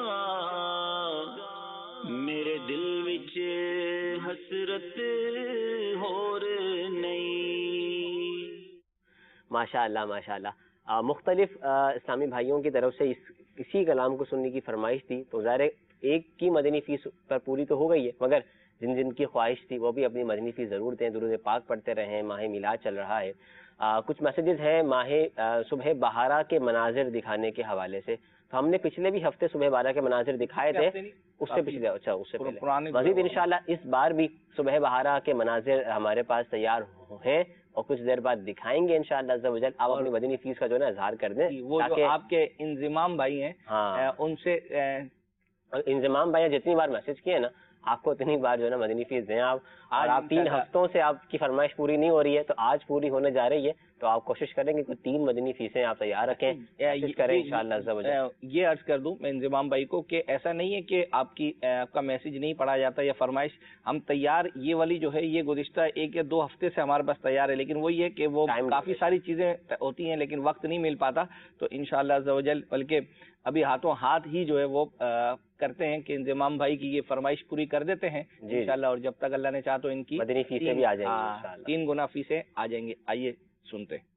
میرے دل وچ حسرت ہور نہیں۔ ماشاء اللہ ماشاء اللہ۔ مختلف اسلامی بھائیوں کی طرف سے اسی کلام کو سننے کی فرمائش تھی، تو ظاہر ہے ایک کی مدنی فیس پر پوری تو ہو گئی ہے، مگر جن کی خواہش تھی وہ بھی اپنی مدنی فیس ضرور دیں، درود پاک پڑھتے رہیں، ماہ میلاد چل رہا ہے۔ کچھ میسیجز ہیں ماہ صبح بہارا کے مناظر دکھانے کے حوالے سے، تو ہم نے پچھلے بھی ہفتے صبح بہارا کے مناظر دکھائے تھے، اس سے پچھلے اس سے پہلے مزید انشاءاللہ اس بار بھی صبح بہارا کے مناظر ہمارے پاس تیار ہیں اور کچھ دیر بعد دکھائیں گے انشاءاللہ عز و جل۔ آپ اپنی مدنی فیس کا جو ہے نا اظہار کر دیں، وہ جو آپ کے انضمام بھائی ہیں ان سے انضمام بھائی جتنی بار میسج کیے نا آپ کو اتنی بار جو ہے نا مدنی فیس دیں آپ، اور آپ 3 ہفتوں سے آپ کی فرمائش پوری نہیں ہو رہی ہے تو آج پوری ہونے جا رہی ہے، تو آپ کوشش کریں کہ 3 مدنی فیسیں آپ تیار رکھیں، کریں انشاءاللہ عز و جل۔ یہ عرض کر دوں میں انضمام بھائی کو کہ ایسا نہیں ہے کہ آپ کا میسج نہیں پڑھا جاتا یا فرمائش، ہم تیار یہ والی جو ہے یہ گزشتہ 1 یا 2 ہفتے سے ہمارے پاس تیار ہے، لیکن وہ یہ کہ وہ کافی ساری چیزیں ہوتی ہیں لیکن وقت نہیں مل پاتا، تو انشاءاللہ عز و جل بلکہ ابھی ہاتھوں ہاتھ ہی جو ہے وہ کرتے ہیں کہ انضمام بھائی کی یہ فرمائش پوری کر دیتے ہیں انشاءاللہ، اور جب تک اللہ نے چاہا تو ان کی مدنی فیسیں بھی آ جائیں گی انشاءاللہ، 3 گنا فیسیں آ جائیں گے۔ آئیے سنتے ہیں۔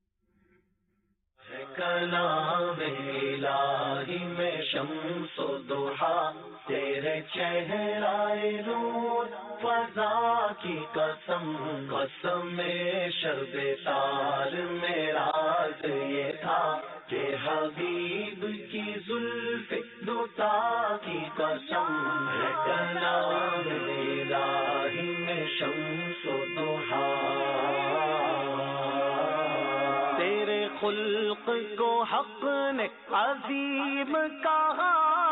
کلام الہی میں شمس و ضحیٰ تیرے چہرہ نور فضا کی قسم، قسم شب تار معراج یہ تھا کہ حبیب کی زلف دوتا کی قسم ہے، کلام الہی میں شمس و ضحیٰ، تیرے خلق کو حق نے عظیم کہا،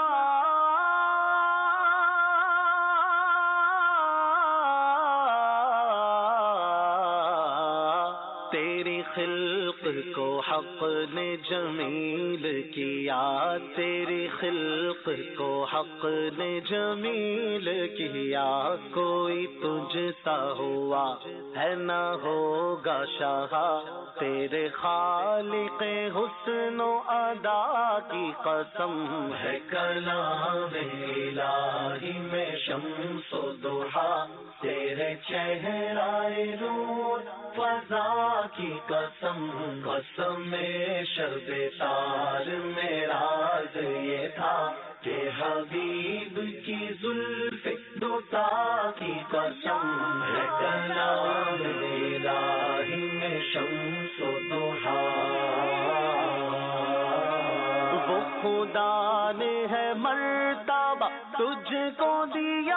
تیری خلق کو حق نے جمیل کیا، تیری خلق کو حق نے جمیل کیا، کوئی تجھ سا ہوا ہے نہ ہوگا شاہ، تیرے خالق حسن و ادا کی قسم ہے، کلام الہی میں شمس و ضحیٰ تیرے چہرہ نور فضا کی قسم، قسم شب تار معراج یہ تھا کہ حبیب کی زلف دوتا کی قسم ہے، کلام الہی میں شمس و ضحیٰ، وہ خدا نے ہے مرتبہ تجھ کو دیا،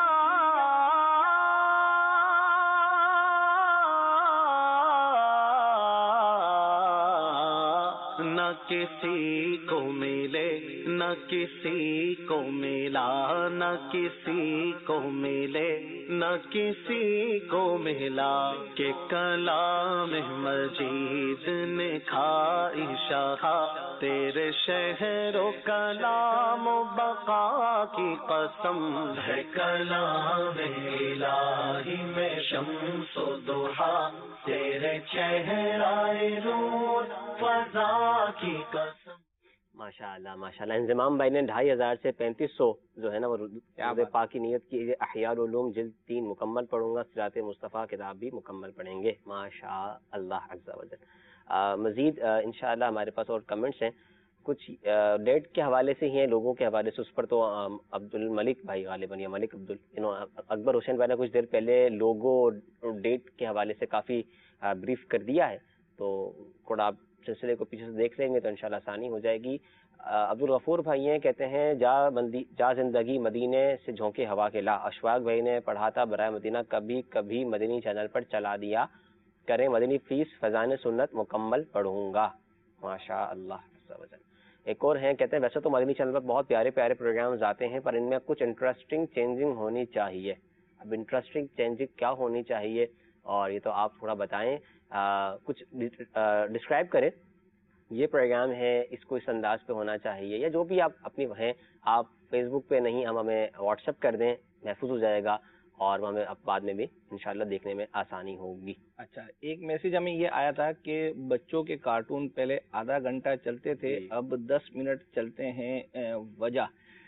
نہ کسی کو ملے نہ کسی کو ملا، نہ کسی کو ملے نہ کسی کو ملا، کہ کلام مجید نے کھائی شاہ، تیرے شہر و کلام و بقا کی قسم ہے، کلام الہی میں شمس و ضحیٰ تیرے چہرہ نور فضا کی قسم۔ ماشاء اللہ انضمام بھائی نے 2500 سے 3500 جو ہے نا وہ درود پاک کی نیت کی. احیاء العلوم جلد 3 مکمل پڑھوں گا, صراط مصطفیٰ کتاب بھی مکمل پڑھیں گے. ماشاء اللہ عز و جل. مزید انشاءاللہ ہمارے پاس اور کمنٹس ہیں کچھ ڈیٹ کے حوالے سے ہی ہیں, لوگوں کے حوالے سے. اس پر تو عبد الملک بھائی غالباً یا ملک اکبر حسین بھائی نے کچھ دیر پہلے لوگو ڈیٹ کے حوالے سے کافی بریف کر دیا ہے, تو تھوڑا آپ سلسلے کو پیچھے سے دیکھ لیں گے تو انشاءاللہ آسانی ہو جائے گی. عبد الغفور بھائی ہیں, کہتے ہیں جا زندگی مدینے سے جھونکے ہوا کے لا. اشفاق بھائی نے پڑھا تھا برائے مدینہ کبھی کبھی مدنی چینل پر چلا دیا کریں, مدنی فیس فضائل سنت مکمل پڑھوں گا. ماشاء اللہ عز و جل. ایک اور ہیں, کہتے ہیں ویسے تو مدنی چینل پر بہت پیارے پیارے پروگرامز آتے ہیں پر ان میں کچھ انٹرسٹنگ چینجنگ ہونی چاہیے. اب انٹرسٹنگ چینجنگ کیا ہونی چاہیے, اور یہ تو آپ تھوڑا بتائیں, کچھ ڈسکرائب کریں. یہ پروگرام ہے, اس کو اس انداز پہ ہونا چاہیے, یا جو بھی آپ اپنی ہیں, آپ فیس بک پہ نہیں, ہم ہمیں واٹس ایپ کر دیں, محفوظ ہو جائے گا اور ہمیں اب بعد میں بھی انشاءاللہ دیکھنے میں آسانی ہوگی. اچھا, ایک میسج ہمیں یہ آیا تھا کہ بچوں کے کارٹون پہلے آدھا گھنٹہ چلتے تھے, اب 10 منٹ چلتے ہیں. وجہ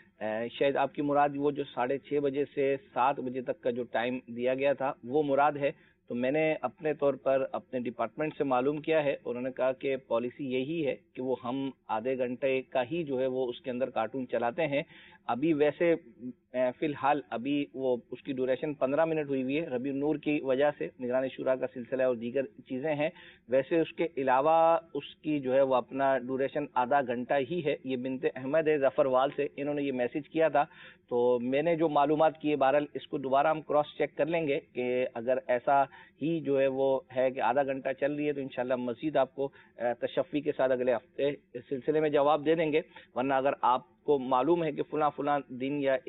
شاید آپ کی مراد وہ جو 6:30 بجے سے 7 بجے تک کا جو ٹائم دیا گیا تھا وہ مراد ہے. تو میں نے اپنے طور پر اپنے ڈپارٹمنٹ سے معلوم کیا ہے, انہوں نے کہا کہ پالیسی یہی ہے کہ وہ ہم آدھے گھنٹے کا ہی جو ہے وہ اس کے اندر کارٹون چلاتے ہیں. ابھی ویسے فی الحال ابھی وہ اس کی ڈیوریشن 15 منٹ ہوئی ہے ربیع النور کی وجہ سے, نگران شورا کا سلسلہ اور دیگر چیزیں ہیں. ویسے اس کے علاوہ اس کی جو ہے وہ اپنا ڈیوریشن آدھا گھنٹہ ہی ہے. یہ بنت احمد ہے ظفروال سے, انہوں نے یہ میسج کیا تھا, تو میں نے جو معلومات کی ہے بہرحال اس کو دوبارہ ہم کراس چیک کر لیں گے کہ اگر ایسا ہی جو ہے وہ ہے کہ آدھا گھنٹہ چل رہی ہے تو انشاءاللہ مزید آپ کو تشفی کے ساتھ اگلے ہفتے اس سلسلے میں جواب دے دیں گے. ورنہ اگر آپ کو معلوم ہے کہ فلاں دن یا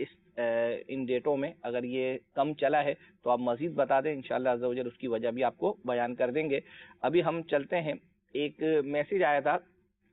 ان ڈیٹوں میں اگر یہ کم چلا ہے تو آپ مزید بتا دیں, انشاءاللہ عز و جل اس کی وجہ بھی آپ کو بیان کر دیں گے. ابھی ہم چلتے ہیں, ایک میسج آیا تھا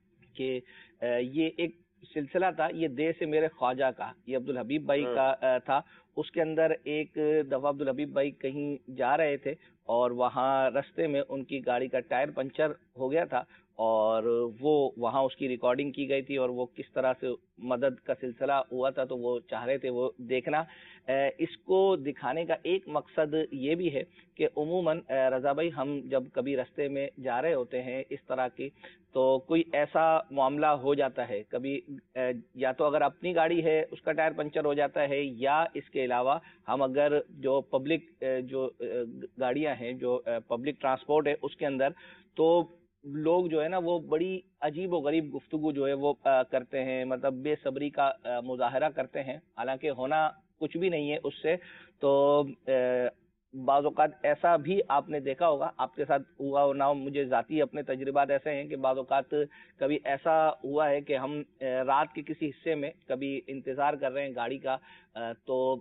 کہ یہ ایک سلسلہ تھا, یہ دے سے میرے خواجہ کا, یہ عبدالحبیب بھائی کا تھا. اس کے اندر ایک دفعہ عبدالحبیب بھائی کہیں جا رہے تھے اور وہاں رستے میں ان کی گاڑی کا ٹائر پنچر ہو گیا تھا, اور وہ وہاں اس کی ریکارڈنگ کی گئی تھی اور وہ کس طرح سے مدد کا سلسلہ ہوا تھا, تو وہ چاہ رہے تھے وہ دیکھنا. اس کو دکھانے کا ایک مقصد یہ بھی ہے کہ عموماً رضا بھائی ہم جب کبھی رستے میں جا رہے ہوتے ہیں اس طرح کی, تو کوئی ایسا معاملہ ہو جاتا ہے کبھی, یا تو اگر اپنی گاڑی ہے اس کا ٹائر پنچر ہو جاتا ہے, یا اس کے علاوہ ہم اگر جو پبلک جو گاڑیاں ہیں جو پبلک ٹرانسپورٹ ہے اس کے اندر, تو لوگ جو ہے نا وہ بڑی عجیب و غریب گفتگو جو ہے وہ کرتے ہیں, مطلب بے صبری کا مظاہرہ کرتے ہیں, حالانکہ ہونا کچھ بھی نہیں ہے اس سے. تو بعض اوقات ایسا بھی آپ نے دیکھا ہوگا, آپ کے ساتھ ہوا ہو نہ ہو, مجھے ذاتی اپنے تجربات ایسے ہیں کہ بعض اوقات کبھی ایسا ہوا ہے کہ ہم رات کے کسی حصے میں کبھی انتظار کر رہے ہیں گاڑی کا, تو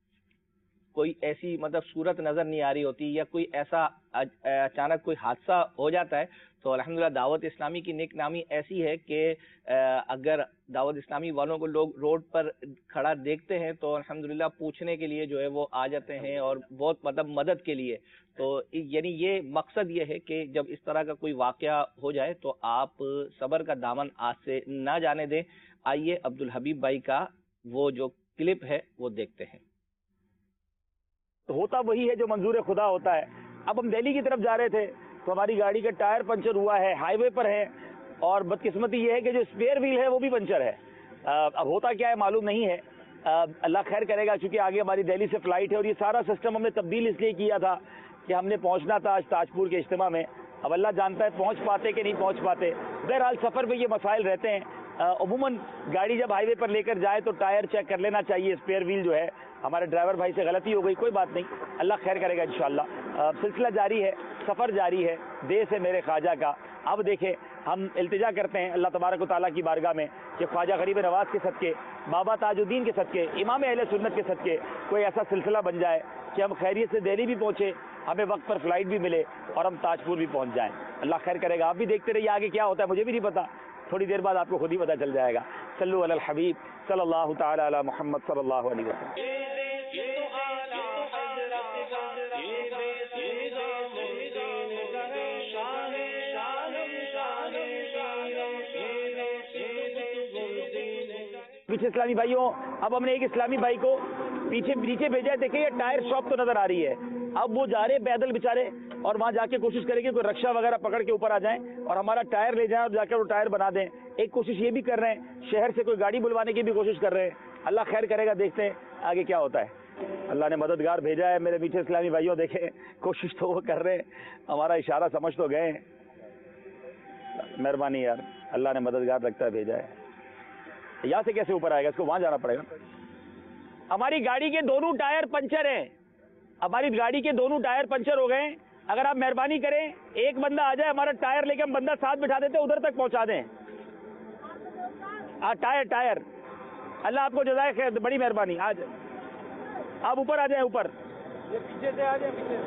کوئی ایسی مطلب صورت نظر نہیں آ رہی ہوتی, یا کوئی ایسا اچانک کوئی حادثہ ہو جاتا ہے. تو الحمدللہ دعوت اسلامی کی نیک نامی ایسی ہے کہ اگر دعوت اسلامی والوں کو لوگ روڈ پر کھڑا دیکھتے ہیں تو الحمدللہ پوچھنے کے لیے جو ہے وہ آ جاتے ہیں, اور بہت مطلب مدد کے لیے. تو یعنی یہ مقصد یہ ہے کہ جب اس طرح کا کوئی واقعہ ہو جائے تو آپ صبر کا دامن آج سے نہ جانے دیں. آئیے عبدالحبیب بھائی کا وہ جو کلپ ہے وہ دیکھتے ہیں. ہوتا وہی ہے جو منظور خدا ہوتا ہے. اب ہم دہلی کی طرف جا رہے تھے تو ہماری گاڑی کا ٹائر پنچر ہوا ہے, ہائی وے پر ہے, اور بدقسمتی یہ ہے کہ جو اسپیئر ویل ہے وہ بھی پنچر ہے. اب ہوتا کیا ہے معلوم نہیں ہے, اللہ خیر کرے گا, چونکہ آگے ہماری دہلی سے فلائٹ ہے, اور یہ سارا سسٹم ہم نے تبدیل اس لیے کیا تھا کہ ہم نے پہنچنا تھا آج تاج پور کے اجتماع میں. اب اللہ جانتا ہے پہنچ پاتے کہ نہیں پہنچ پاتے. بہرحال سفر میں یہ مسائل رہتے ہیں. عموماً گاڑی جب ہائی وے پر لے کر جائے تو ٹائر چیک کر لینا چاہیے, اسپیئر ویل جو ہے. ہمارے ڈرائیور بھائی سے غلطی ہو گئی, کوئی بات نہیں, اللہ خیر کرے گا انشاءاللہ. سلسلہ جاری ہے, سفر جاری ہے, دے سے میرے خواجہ کا. اب دیکھیں ہم التجا کرتے ہیں اللہ تبارک و تعالیٰ کی بارگاہ میں کہ خواجہ غریب نواز کے صدقے, بابا تاج الدین کے صدقے, امام اہل سنت کے صدقے کوئی ایسا سلسلہ بن جائے کہ ہم خیریت سے دہلی بھی پہنچے, ہمیں وقت پر فلائٹ بھی ملے, اور ہم تاج پور بھی پہنچ جائیں. اللہ خیر کرے گا. آپ بھی دیکھتے رہیے آگے کیا ہوتا ہے, مجھے بھی نہیں پتا, تھوڑی دیر بعد آپ کو خود ہی پتا چل جائے گا. صلو علی الحبیب صلی اللہ تعالی علی محمد صلی اللہ علیہ وسلم. पीछे इस्लामी भाइयों, अब हमने एक इस्लामी भाई को पीछे नीचे भेजा है। देखिए ये टायर शॉप तो नजर आ रही है, अब वो जा रहे पैदल बेचारे और वहां जाके कोशिश करेंगे कोई रक्षा वगैरह पकड़ के ऊपर आ जाएं और हमारा टायर ले जाएं और जाकर वो टायर बना दें। एक कोशिश ये भी कर रहे हैं, शहर से कोई गाड़ी बुलवाने की भी कोशिश कर रहे हैं। अल्लाह खैर करेगा, देखते हैं आगे क्या होता है। अल्लाह ने मददगार भेजा है। मेरे पीछे इस्लामी भाइयों देखें, कोशिश तो वो कर रहे हैं, हमारा इशारा समझ तो गए। मेहरबानी यार, अल्लाह ने मददगार लगता है भेजा है। यहाँ से कैसे ऊपर आएगा, इसको वहां जाना पड़ेगा। हमारी गाड़ी के दोनों टायर पंचर हैं, हमारी गाड़ी के दोनों टायर पंचर हो गए। अगर आप मेहरबानी करें, एक बंदा आ जाए, हमारा टायर लेके हम बंदा साथ बिठा देते, उधर तक पहुंचा दें। टायर अल्लाह आपको जज़ाए खैर, बड़ी मेहरबानी। आज आप ऊपर आ जाए, ऊपर ये पीछे से आ जाए, पीछे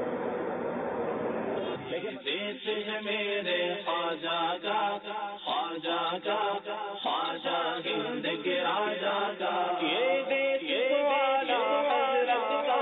देश है मेरे ख्वाजा का, ख्वाजा का, ख्वाजा हिंद के राजा का, ये देश वाला हज़रत का,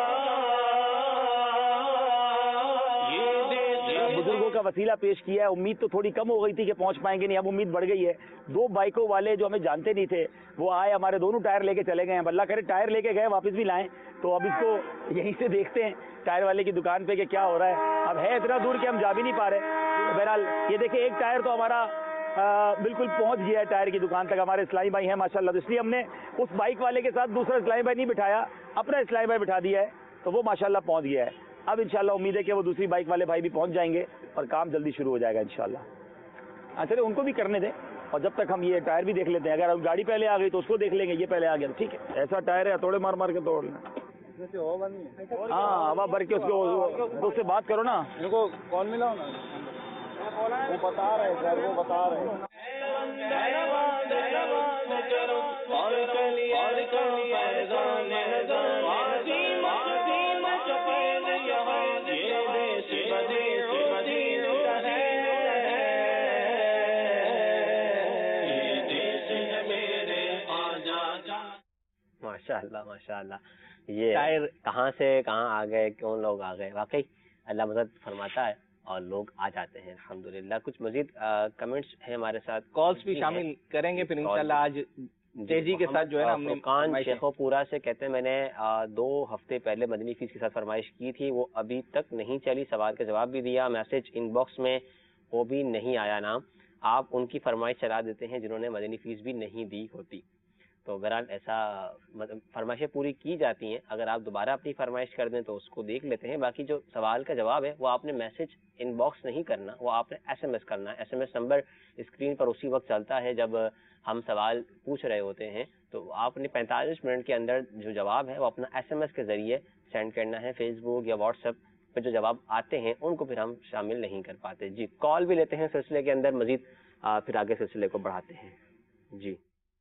ये देश। बुजुर्गों का वसीला पेश किया है। उम्मीद तो थोड़ी कम हो गई थी कि पहुंच पाएंगे नहीं, अब उम्मीद बढ़ गई है। दो बाइकों वाले जो हमें जानते नहीं थे वो आए, हमारे दोनों टायर लेके चले गए हैं। अल्लाह करे टायर लेके गए, वापस भी लाएं। तो अब इसको यहीं से देखते हैं टायर वाले की दुकान पे कि क्या हो रहा है। अब है इतना दूर कि हम जा भी नहीं पा रहे। तो बहरहाल ये देखिए, एक टायर तो हमारा बिल्कुल पहुंच गया है टायर की दुकान तक। हमारे इस्लामी भाई हैं माशाल्लाह, तो इसलिए हमने उस बाइक वाले के साथ दूसरा इस्लामी भाई नहीं बिठाया, अपना इस्लामी भाई बिठा दिया है, तो वो माशाल्लाह पहुंच गया है। अब इंशाल्लाह उम्मीद है कि वो दूसरी बाइक वाले भाई भी पहुंच जाएंगे और काम जल्दी शुरू हो जाएगा इंशाल्लाह। हाँ चलिए, उनको भी करने दें, और जब तक हम ये टायर भी देख लेते हैं। अगर गाड़ी पहले आ गई तो उसको देख लेंगे, ये पहले आ गया ठीक है। ऐसा टायर है, थोड़े मार मार के तोड़ लें। हाँ, हवा भर के उससे बात करो ना, इनको कॉल मिला ना, वो बता रहे सर, वो बता रहे। माशाअल्लाह माशाअल्लाह, ये टायर कहाँ से कहाँ आ गए, कौन लोग आ गए। वाकई अल्लाह मदद फरमाता है और लोग आ जाते हैं अल्हम्दुलिल्लाह। कुछ मजीद कमेंट्स हैं हमारे साथ, कॉल्स भी शामिल करेंगे फिर इंशाल्लाह। आज तेजी के साथ जो है ना, हमने फुरकान शेखोपुरा से कहते हैं मैंने 2 हफ्ते पहले मदनी फीस के साथ फरमाइश की थी, वो अभी तक नहीं चली। सवाल का जवाब भी दिया, मैसेज इनबॉक्स में वो भी नहीं आया नाम। आप उनकी फरमाइश चला देते हैं जिन्होंने मदनी फीस भी नहीं दी होती। तो बहरहाल ऐसा फरमाइशें पूरी की जाती हैं। अगर आप दोबारा अपनी फरमाइश कर दें तो उसको देख लेते हैं। बाकी जो सवाल का जवाब है वो आपने मैसेज इनबॉक्स नहीं करना, वो आपने एसएमएस करना है। एसएमएस नंबर स्क्रीन पर उसी वक्त चलता है जब हम सवाल पूछ रहे होते हैं। तो आपने 45 मिनट के अंदर जो जवाब है वो अपना एसएमएस के जरिए सेंड करना है। फेसबुक या व्हाट्सएप पे जो जवाब आते हैं उनको फिर हम शामिल नहीं कर पाते। जी, कॉल भी लेते हैं सिलसिले के अंदर मजीद, फिर आगे सिलसिले को बढ़ाते हैं। जी,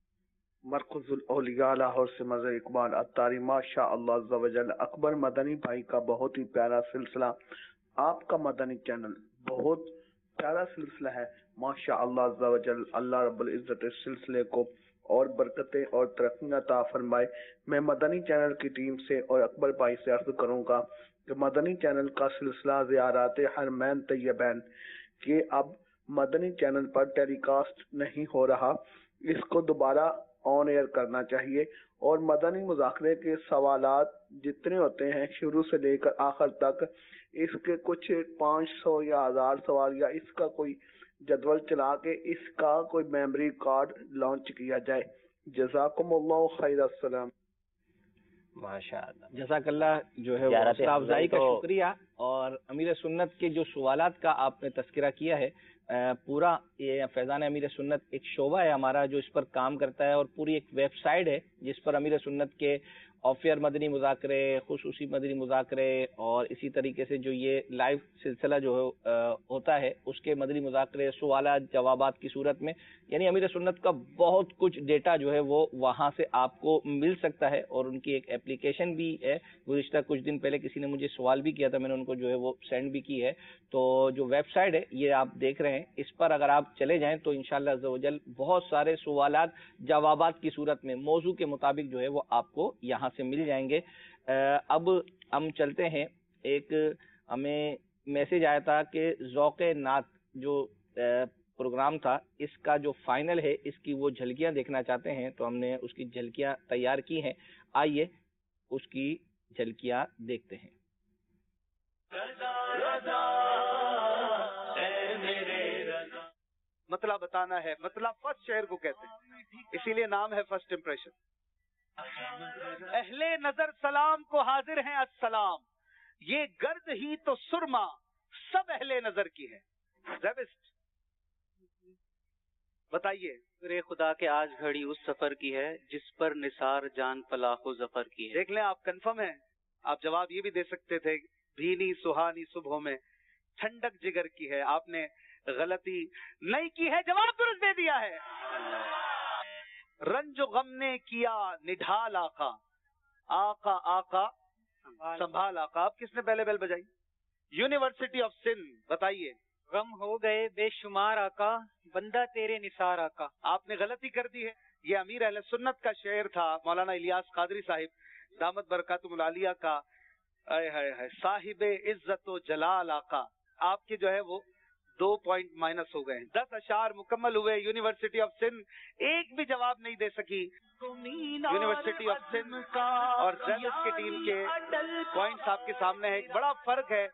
मरकज़ुल औलिया लाहौर से मज़हर इकबाल अत्तारी, माशा अल्लाह अज़्ज़ा वजल। अकबर मदनी भाई का बहुत ही प्यारा सिलसिला, आपका मदनी चैनल बहुत प्यारा सिलसिला है, माशा अल्लाह अज़्ज़ा वजल। अल्लाह रब्बुल इज़्ज़त इस सिलसिले को और बरकतें और तरक्कियां अता फरमाए। मैं मदनी चैनल की टीम से और अकबर भाई से अर्ज करूंगा कि मदनी चैनल का सिलसिला ज़ियारत हरमैन तैयबैन के अब मदनी चैनल पर टेलीकास्ट नहीं हो रहा, इसको दोबारा ऑन एयर करना चाहिए। और मदनी मुज़ाकरे के सवालात जितने होते हैं शुरू से लेकर आखिर तक, इसके कुछ 500 या 1000 सवाल या इसका कोई जदवल चला के इसका कोई मेमोरी कार्ड लॉन्च किया जाए। जज़ाकुमुल्लाह खैर, अस्सलाम। माशाअल्लाह, जज़ाकल्लाह जो है हौसला अफजाई का शुक्रिया। और अमीर सुन्नत के जो सवालात का आपने तस्करा किया है, पूरा ये फैज़ान अमीर सुन्नत एक शोबा है हमारा जो इस पर काम करता है, और पूरी एक वेबसाइट है जिस पर अमीर सुन्नत के ऑफियर मदनी मुज़ाकरे, खुसूसी मदनी मुज़ाकरे और इसी तरीके से जो ये लाइव सिलसिला जो होता है उसके मदनी मुज़ाकरे सवालात जवाबात की सूरत में, यानी अमीर सुन्नत का बहुत कुछ डेटा जो है वो वहाँ से आपको मिल सकता है। और उनकी एक एप्लीकेशन भी है, गुज़िश्ता कुछ दिन पहले किसी ने मुझे सवाल भी किया था, मैंने उनको जो है वो सेंड भी की है। तो जो वेबसाइट है ये आप देख रहे हैं, इस पर अगर आप चले जाएं तो इंशाअल्लाह अज़्ज़ा वजल बहुत सारे सवालात जवाबात की सूरत में मौजू के मुताबिक जो है वो आपको यहाँ से मिल जाएंगे। अब हम चलते हैं, एक हमें मैसेज आया था कि ज़ौक़े नात जो प्रोग्राम था, इसका जो फाइनल है इसकी वो झलकियां देखना चाहते हैं तो हमने उसकी झलकियां तैयार की हैं। आइए उसकी झलकियां देखते हैं। मतलब बताना है, मतलब फर्स्ट शेर को कहते हैं, इसीलिए नाम है फर्स्ट इम्प्रेशन। अहले नजर सलाम को हाजिर हैं अस्सलाम, ये गर्द ही तो सुरमा सब अहले नजर की है। ज़ेबिस्ट बताइए। रे खुदा के आज घड़ी उस सफर की है जिस पर निसार जान फलाहो जफर की है। देख लें आप कंफर्म है। आप जवाब ये भी दे सकते थे, भीनी सुहानी सुबह में ठंडक जिगर की है। आपने गलती नहीं की है, जवाब दुरुस्त दे दिया है। रंजो गम ने किया निढाल आका, आका आका संभाल आका। अब किसने पहले बेल बजाई? यूनिवर्सिटी ऑफ सिंध बताइए। गम हो गए बेशुमार आका, बंदा तेरे निसार आका। आपने गलती कर दी है। ये अमीर अहले सुन्नत का शेर था, मौलाना इलियास कादरी साहिब दामत बरकातुहुल आलिया का। है साहिबे इज्जत व जलाल आका। आपके जो है वो 2 पॉइंट माइनस हो गए। 10 अशार मुकम्मल हुए। यूनिवर्सिटी ऑफ सिंध एक भी जवाब नहीं दे सकी। यूनिवर्सिटी ऑफ सिंध और ज़ेबिस्ट की टीम के पॉइंट्स आपके सामने है। एक बड़ा फर्क है।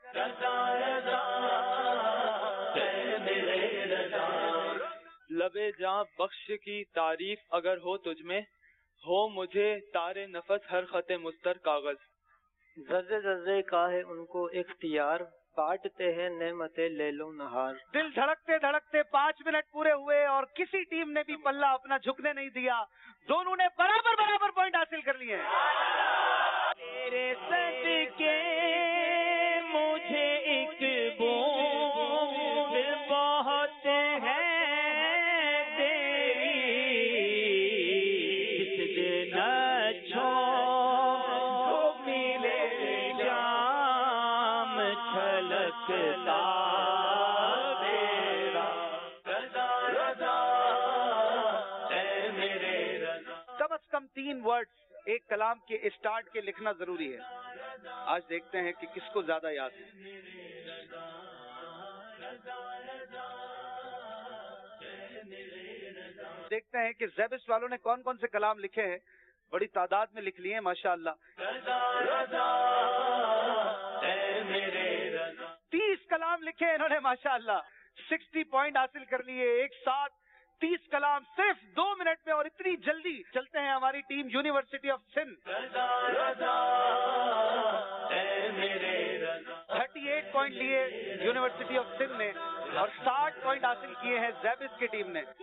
लबे जां बख्श की तारीफ अगर हो तुझमें, हो मुझे तारे नफस हर खते मुस्तर कागज। जर्रे जर्रे का है उनको इख्तियार, बांटते हैं नेमते ले लो नहार। दिल धड़कते धड़कते 5 मिनट पूरे हुए और किसी टीम ने भी पल्ला अपना झुकने नहीं दिया। दोनों ने बराबर बराबर पॉइंट हासिल कर लिए। तेरे सदके मुझे एक बूंद बहुत है तेरी, जिस दिन छोड़ मिले जाम छलकता तेरा। कम से कम 3 वर्ड्स एक कलाम के स्टार्ट के लिखना जरूरी है। आज देखते हैं कि किसको ज्यादा याद है। देखते हैं कि ज़ेबिस्ट वालों ने कौन कौन से कलाम लिखे हैं। बड़ी तादाद में लिख लिए हैं माशाअल्लाह। 30 कलाम लिखे हैं इन्होंने माशाअल्लाह। 60 पॉइंट हासिल कर लिए एक साथ। 30 कलाम सिर्फ 2 मिनट में, और इतनी जल्दी। चलते हैं हमारी team university of Sindh. 38 point लिए यूनिवर्सिटी ऑफ सिंध ने और 60 पॉइंट हासिल किए हैं ज़ेबिस्ट की टीम ने।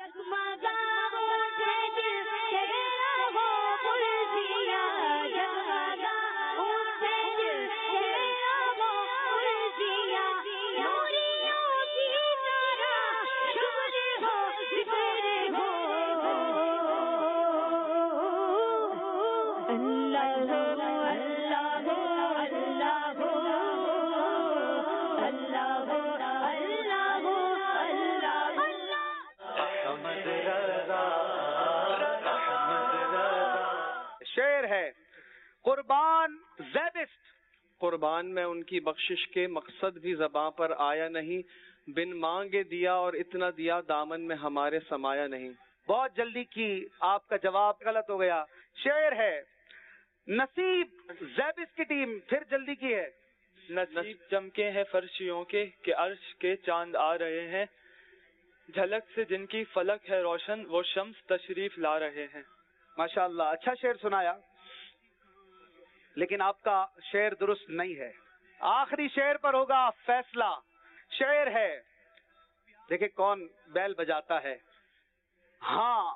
शेर है कुर्बान ज़ेबिस्ट। कुर्बान में उनकी बख्शिश के मकसद भी ज़बां पर आया नहीं, बिन मांगे दिया और इतना दिया दामन में हमारे समाया नहीं। बहुत जल्दी की, आपका जवाब गलत हो गया। शेर है नसीब। ज़ेबिस्ट की टीम फिर जल्दी की है। नसीब चमके हैं फर्शियों के कि अर्श के चांद आ रहे हैं, झलक से जिनकी फलक है रोशन वो शम्स तशरीफ ला रहे हैं। माशाअल्लाह, अच्छा शेर सुनाया, लेकिन आपका शेर दुरुस्त नहीं है। आखिरी शेर पर होगा फैसला। शेर है, देखिए कौन बैल बजाता है। हाँ,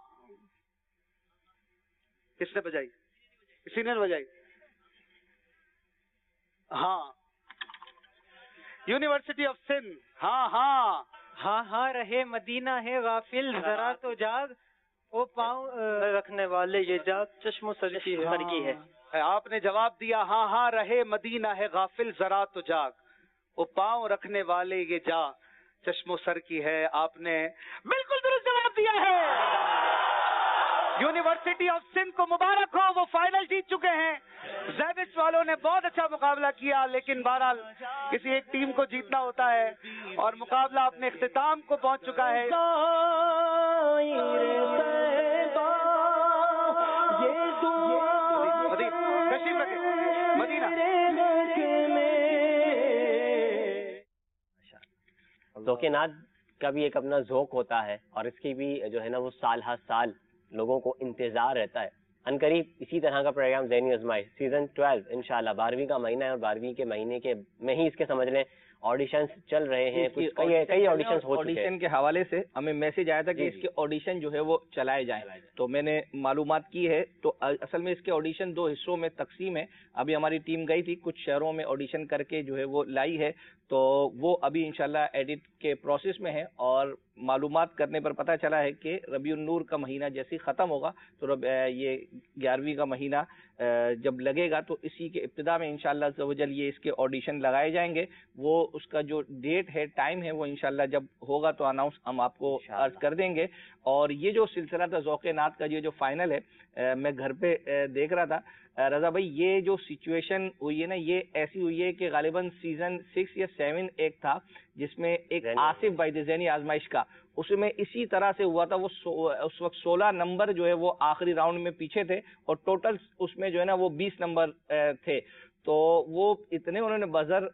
किसने बजाई? किसी ने बजाई? हाँ, यूनिवर्सिटी ऑफ सिंध। हाँ हाँ हाँ हाँ रहे मदीना है गाफिल जरा तो जाग, वो पाँव रखने वाले ये जाग चश्मो सर की है। आपने जवाब दिया हाँ हाँ रहे मदीना है गाफिल जरा तो जाग, वो पाँव रखने वाले ये जा चश्मो सर की है। आपने बिल्कुल दुरुस्त जवाब दिया है। यूनिवर्सिटी ऑफ सिंध को मुबारक हो, वो फाइनल जीत चुके हैं। زیبکس والوں نے بہت اچھا مقابلہ کیا، لیکن بہرحال کسی ایک ٹیم کو جیتنا ہوتا ہے اور مقابلہ اپنے اختتام کو پہنچ چکا ہے۔ ذوق نعت کا بھی ایک اپنا ذوق ہوتا ہے اور اس کی بھی جو ہے نا وہ سال ہر سال لوگوں کو انتظار رہتا ہے۔ عنقریب اسی طرح کا پروگرام ذہنی آزمائش سیزن 12 انشاءاللہ 12ویں کا مہینہ ہے اور 12ویں کے مہینے کے میں ہی اس کے سمجھ لیں آڈیشنز چل رہے ہیں، کئی آڈیشنز ہو چکے ہیں۔ آڈیشن کے حوالے سے ہمیں میسج آیا تھا کہ اس کے آڈیشن جو ہے وہ چلائے جائیں، تو میں نے معلومات کی ہے۔ تو اصل میں اس کے آڈیشن 2 حصوں میں تقسیم ہے۔ ابھی ہماری ٹیم گئی تھی، کچھ شہروں میں آڈیشن کر کے جو ہے وہ لائی ہے، تو وہ ابھی انشاءاللہ ایڈٹ کے پروسیس میں ہے، اور معلومات کرنے پر پتہ چلا ہے کہ ربیع النور کا مہینہ جیسے ختم ہوگا تو یہ 11ویں کا مہینہ جب لگے گا تو اسی کے ابتدا میں انشاءاللہ عز و جل یہ اس کے آڈیشن لگائے جائیں گے۔ وہ اس کا جو ڈیٹ ہے، ٹائم ہے، وہ انشاءاللہ جب ہوگا تو اناؤنس ہم آپ کو عرض کر دیں گے۔ اور یہ جو سلسلہ تھا ذوق نعت کا، یہ جو فائنل ہے، میں گھر پہ دیکھ رہا تھا رضا بھائی، یہ جو سچویشن ہوئی ہے نا، یہ ایسی ہوئی ہے کہ غالباً سیزن 6 یا 7 ایک تھا جس میں ایک آصف بھائی تھے ذہنی آزمائش کا، اس میں اسی طرح سے ہوا تھا۔ وہ اس وقت 16 نمبر جو ہے وہ آخری راؤنڈ میں پیچھے تھے اور ٹوٹل اس میں جو ہے نا وہ 20 نمبر تھے، تو وہ اتنے انہوں نے بزر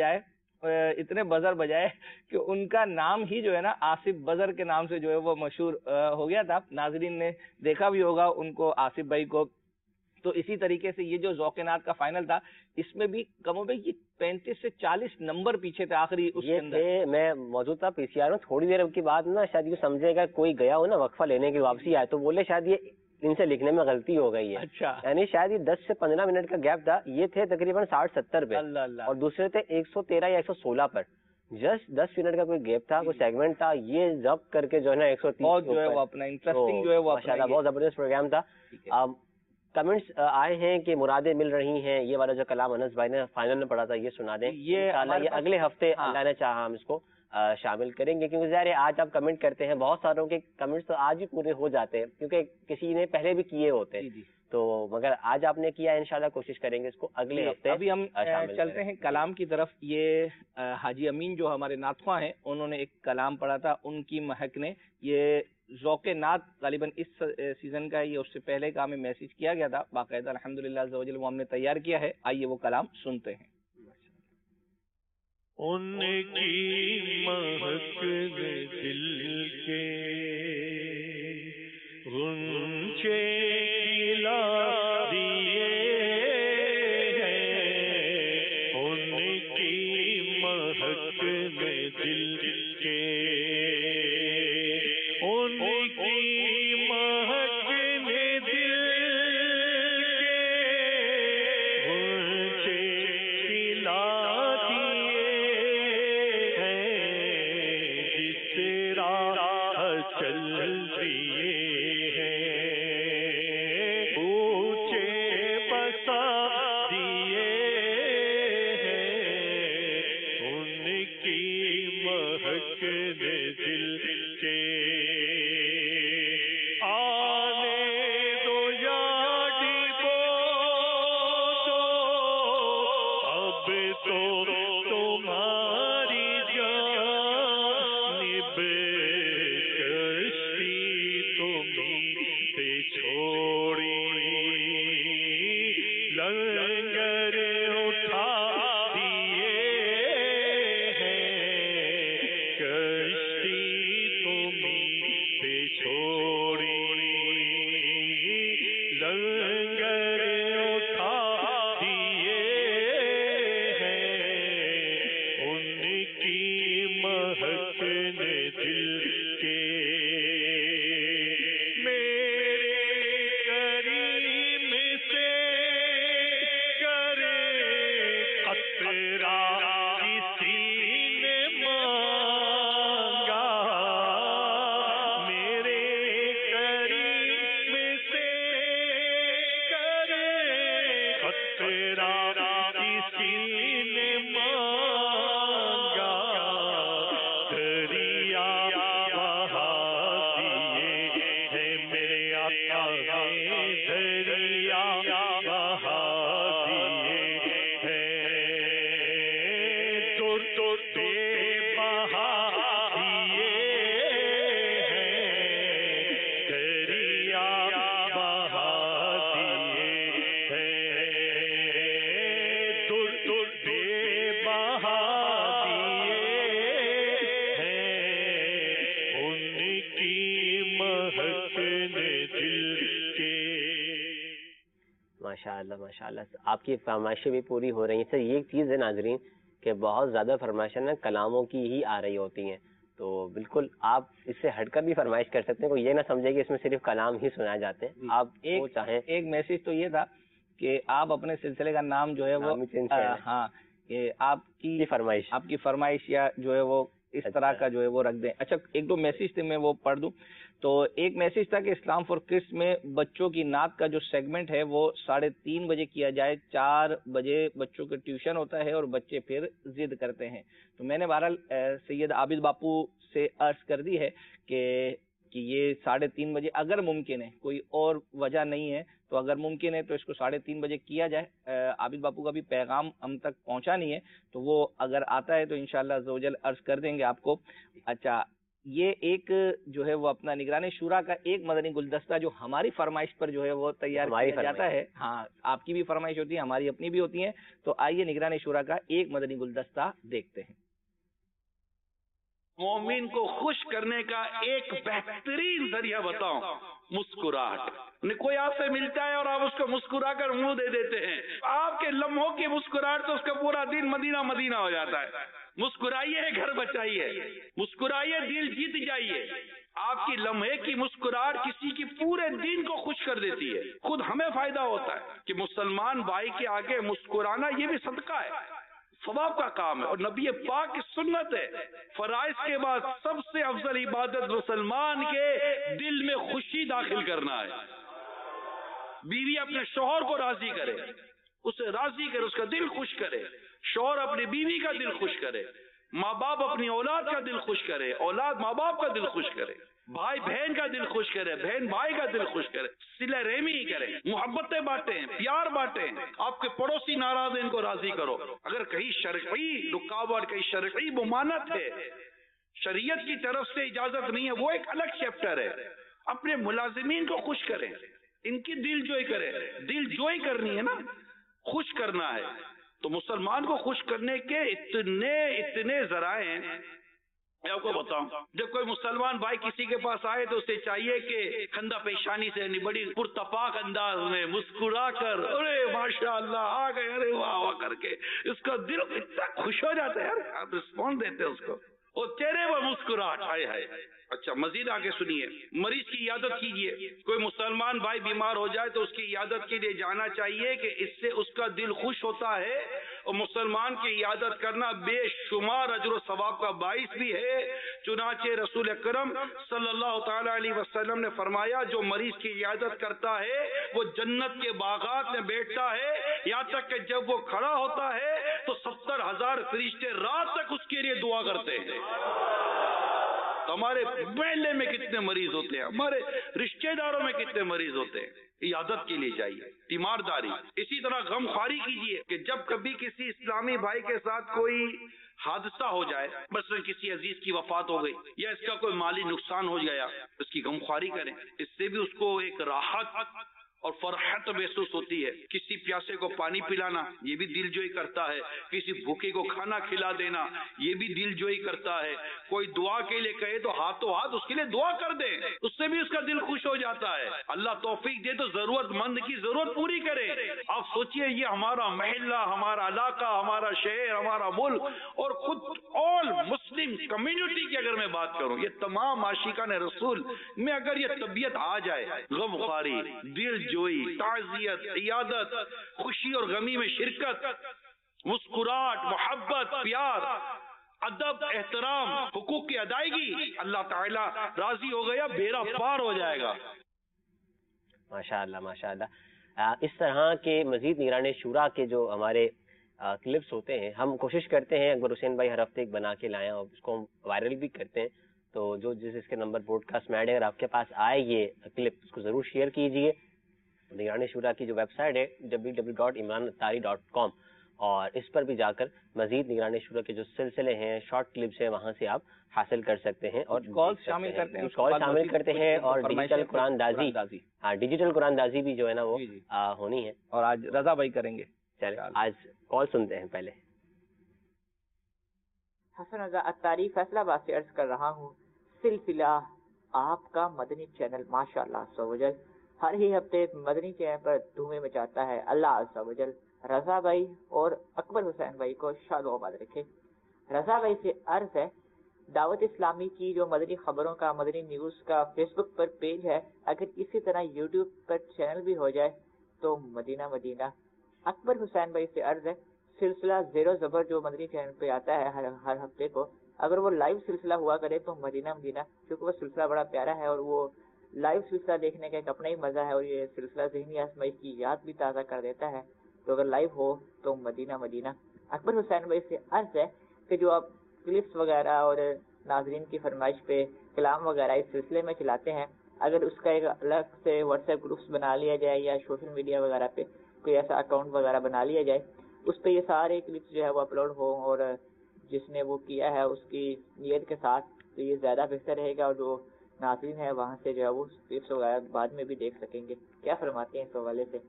بجائے کہ ان کا نام ہی جو ہے نا آصف بزر کے نام سے جو ہے وہ مشہور ہو گیا تھا۔ ناظرین نے دیکھا بھی ہوگا ان کو، آصف بھائی کو۔ تو اسی طریقے سے یہ جو ذوق نعت کا فائنل تھا، اس میں بھی کم و بیش 35 سے 40 نمبر پیچھے تھے آخری اس کے اندر۔ میں موجود تھا پی سی آر میں، تھوڑی دیر کی بات نا شاید یہ سمجھے گا کوئی گیا ہو نا وقفہ لینے کی واپسی آئے تو بولے شاید یہ ان سے لکھنے میں غلطی ہو گئی ہے۔ اچھا، یعنی شاید یہ 10 سے 15 منٹ کا گیپ تھا، یہ تھے تقریباً 60-70 پہ اور دوسرے تھے 113 یا 116 پر۔ جسٹ 10 منٹ کا کوئی گیپ تھا، کوئی سیگمنٹ تھا، یہ ضبط کر کے جو ہے نا 130 جو ہے وہ اپنا انٹرسٹنگ جو ہے وہ ماشاءاللہ بہت زبردست پروگرام تھا۔ کمنٹس آئے ہیں کہ مرادیں مل رہی ہیں، یہ والا جو کلام انس بھائی نے فائنل میں پڑھا تھا یہ سنا دیں۔ یہ اگلے ہفتے اللہ نے چاہا ہم اس کو شامل کریں گے، کیونکہ ظاہر ہے آج آپ کمنٹ کرتے ہیں، بہت ساروں کے کمنٹس تو آج ہی پورے ہو جاتے ہیں کیونکہ کسی نے پہلے بھی کیے ہوتے ہیں، تو مگر آج آپ نے کیا، انشاءاللہ کوشش کریں گے اس کو اگلے ہفتے۔ ابھی ہم چلتے ہیں کلام کی طرف۔ یہ حاجی امین جو ہمارے نعت خواں ہیں، انہوں نے ایک کلام پڑھا تھا، ان کی مہک نے۔ یہ ذوق نعت غالباً اس سیزن کا ہے، یہ اس سے پہلے کا ہمیں میسج کیا گیا تھا باقاعدہ، الحمدللہ عز و جل وہ ہم نے تیار کیا ہے۔ آئیے وہ کلام سنتے ہیں۔ ان کی مہک نے دل کے غنچے کھلا دیے ہیں، ان کی مہک نے دل کے، ان کی مہک نے دل کے غنچے کھلا مہکنے دل کے. ماشاء اللہ آپ کی فرمائشیں بھی پوری ہو رہی ہیں. سر یہ ایک چیز ہے ناظرین کہ بہت زیادہ فرمائشیں نا کلاموں کی ہی آ رہی ہوتی ہیں, تو بالکل آپ اس سے ہٹ کر بھی فرمائش کر سکتے ہیں. کوئی یہ نہ سمجھے کہ اس میں صرف کلام ہی سنائے جاتے ہیں. آپ ایک چاہیں ایک میسج تو یہ تھا کہ آپ اپنے سلسلے کا نام جو ہے وہ ہاں کہ آپ کی فرمائش یا جو ہے وہ اس طرح کا جو ہے وہ رکھ دیں. اچھا ایک دو میسج تھے میں وہ پڑھ دوں. تو ایک میسج تھا کہ اسلام فار کرڈس میں بچوں کی نعت کا جو سیگمنٹ ہے وہ 3:30 بجے کیا جائے. 4 بجے بچوں کے ٹیوشن ہوتا ہے اور بچے پھر ضد کرتے ہیں. تو میں نے بہرحال سید عابد باپو سے عرض کر دی ہے کہ یہ 3:30 بجے اگر ممکن ہے, کوئی اور وجہ نہیں ہے تو اگر ممکن ہے تو اس کو 3:30 بجے کیا جائے. عابد باپو کا بھی پیغام ہم تک پہنچا نہیں ہے, تو وہ اگر آتا ہے تو انشاءاللہ عز و جل عرض کر دیں گے آپ کو. اچھا یہ ایک جو ہے وہ اپنا نگران شورا کا ایک مدنی گلدستہ جو ہماری فرمائش پر جو ہے وہ تیار کیا جاتا ہے. ہاں آپ کی بھی فرمائش ہوتی ہے, ہماری اپنی بھی ہوتی ہیں. تو آئیے نگران شورا کا ایک مدنی گلدستہ دیکھتے ہیں. مومن کو خوش کرنے کا ایک بہترین ذریعہ بتاؤں, مسکراہٹ. کوئی آپ سے ملتا ہے اور آپ اس کو مسکرا کر منہ دے دیتے ہیں, آپ کے لمحوں کی مسکراہٹ تو اس کا پورا دن مدینہ مدینہ ہو جاتا ہے. مسکرائیے, گھر بچائیے, مسکرائیے, دل جیت جائیے. آپ کی لمحے کی مسکراہٹ کسی کی پورے دن کو خوش کر دیتی ہے. خود ہمیں فائدہ ہوتا ہے کہ مسلمان بھائی کے آگے مسکرانا یہ بھی صدقہ ہے, ثواب کا کام ہے, اور نبی پاک کی سنت ہے. فرائض کے بعد سب سے افضل عبادت مسلمان کے دل میں خوشی داخل کرنا ہے. بیوی اپنے شوہر کو راضی کرے, اسے راضی کرے, اس کا دل خوش کرے. شوہر اپنی بیوی کا دل خوش کرے, ماں باپ اپنی اولاد کا دل خوش کرے, اولاد ماں باپ کا دل خوش کرے, بھائی بہن کا دل خوش کرے, بہن بھائی کا دل خوش کرے, صلہ رحمی کرے, محبتیں بانٹیں, پیار بانٹیں. آپ کے پڑوسی ناراض ہیں, ان کو راضی کرو. اگر کہیں شرعی رکاوٹ, کہیں شرعی ممانعت ہے, شریعت کی طرف سے اجازت نہیں ہے, وہ ایک الگ چیپٹر ہے. اپنے ملازمین کو خوش کریں, ان کی دل جوئی کریں. دل جوئی کرنی ہے نا, خوش کرنا ہے. تو مسلمان کو خوش کرنے کے اتنے ذرائع ہیں. میں آپ کو بتاؤں, جب کوئی مسلمان بھائی کسی کے پاس آئے تو اسے چاہیے کہ خندہ پیشانی سے بڑی پرتپاک انداز میں مسکرا کر ارے ماشاء اللہ آ گئے, ارے واہ واہ کر کے اس کا دل اتنا خوش ہو جاتا ہے. یار آپ رسپونس دیتے اس کو, اور چہرے پر مسکراہٹ. ہائے ہائے. اچھا مزید آگے سنیے, مریض کی عیادت کیجیے. کوئی مسلمان بھائی بیمار ہو جائے تو اس کی عیادت کے لیے جانا چاہیے کہ اس سے اس کا دل خوش ہوتا ہے, اور مسلمان کی عیادت کرنا بے شمار اجر و ثواب کا باعث بھی ہے. چنانچہ رسول اکرم صلی اللہ تعالی علیہ وسلم نے فرمایا, جو مریض کی عیادت کرتا ہے وہ جنت کے باغات میں بیٹھتا ہے, یہاں تک کہ جب وہ کھڑا ہوتا ہے تو 70,000 فرشتے رات تک اس کے لیے دعا کرتے ہیں. ہمارے محلے میں کتنے مریض ہوتے ہیں, ہمارے رشتہ داروں میں کتنے مریض ہوتے ہیں. عیادت کے لیے جائیے, تیمارداری. اسی طرح غم خواری کیجیے کہ جب کبھی کسی اسلامی بھائی کے ساتھ کوئی حادثہ ہو جائے, مثلا کسی عزیز کی وفات ہو گئی یا اس کا کوئی مالی نقصان ہو گیا, اس کی غم خواری کریں. اس سے بھی اس کو ایک راحت اور فرحت محسوس ہوتی ہے. کسی پیاسے کو پانی پلانا یہ بھی دل جوئی کرتا ہے, کسی بھوکے کو کھانا کھلا دینا یہ بھی دل جوئی کرتا ہے. کوئی دعا کے لیے کہے تو ہاتھوں ہاتھ اس کے لیے دعا کر دے, اس سے بھی اس کا دل خوش ہو جاتا ہے. اللہ توفیق دے تو ضرورت مند کی ضرورت پوری کرے. آپ سوچئے یہ ہمارا محلہ, ہمارا علاقہ, ہمارا شہر, ہمارا ملک اور خود آل مسلم کمیونٹی کی اگر میں بات کروں, یہ تمام عاشقان رسول میں اگر یہ طبیعت آ جائے, غم خواری, دل جوئی, تعزیت, عیادت, خوشی اور غمی میں شرکت, مسکراہٹ, محبت, پیار, ادب, احترام, حقوق کی ادائیگی, اللہ تعالیٰ راضی ہو گیا, بیڑا پار ہو جائے گا. ماشاءاللہ ماشاءاللہ. اس طرح کے مزید نگران شورا کے جو ہمارے کلپس ہوتے ہیں, ہم کوشش کرتے ہیں اکبر حسین بھائی ہر ہفتے ایک بنا کے لائیں اور اس کو ہم وائرل بھی کرتے ہیں. تو جو اس کے نمبر بروڈ کاسٹ میں ایڈ ہے, اگر آپ کے پاس آئے یہ کلپ, اس کو ضرور شیئر کیجیے. نگران شورا کی جو ویب سائٹ ہے www.imranattari.com, اور اس پر بھی جا کر مزید نگران شورا کے جو سلسلے ہیں, شارٹ کلپس ہیں, وہاں سے آپ حاصل کر سکتے ہیں اور کال شامل کرتے ہیں. اور ڈیجیٹل قرآن دازی, ڈیجیٹل قرآن دازی بھی جو ہے نا وہ ہونی ہے, اور آج رضا بھائی کریں گے. چلیں آج کال سنتے ہیں. پہلے حسن رضا اتاری فیصلہ آباد سے عرض کر رہا ہوں, سلسلہ آپ کا مدنی چینل ماشاءاللہ عز و جل ہر ہی ہفتے مدنی چینل پر دھومیں مچاتا ہے. اللہ عز و جل رضا بھائی اور اکبر حسین بھائی کو شاد و آباد رکھے. رضا بھائی سے عرض ہے دعوت اسلامی کی جو مدنی خبروں کا مدنی نیوز کا فیس بک پر پیج ہے اگر اسی طرح یوٹیوب پر چینل بھی ہو جائے تو مدینہ مدینہ. اکبر حسین بھائی سے عرض ہے سلسلہ زیر و زبر جو مدنی چینل پہ آتا ہے ہر ہفتے کو اگر وہ لائیو سلسلہ ہوا کرے تو مدینہ مدینہ, کیونکہ وہ سلسلہ بڑا پیارا ہے اور وہ لائیو سلسلہ دیکھنے کا ایک اپنا ہی مزہ ہے اور یہ سلسلہ ذہنی آزمائش کی یاد بھی تازہ کر دیتا ہے. تو اگر لائیو ہو تو مدینہ مدینہ. اکبر حسین بھائی سے عرض ہے کہ جو آپ کلپس وغیرہ اور ناظرین کی فرمائش پہ کلام وغیرہ اس سلسلے میں چلاتے ہیں اگر اس کا ایک الگ سے واٹس ایپ گروپس بنا لیا جائے یا سوشل میڈیا وغیرہ پہ کوئی ایسا اکاؤنٹ وغیرہ بنا لیا جائے اس پہ یہ سارے کلپس جو ہے وہ اپلوڈ ہوں اور جس نے وہ کیا ہے اس کی نیت کے ساتھ تو یہ زیادہ بہتر رہے گا اور جو ناظرین ہے وہاں سے جو ہے وہ کلپس وغیرہ بعد میں بھی دیکھ سکیں گے. کیا فرماتے ہیں اس حوالے سے؟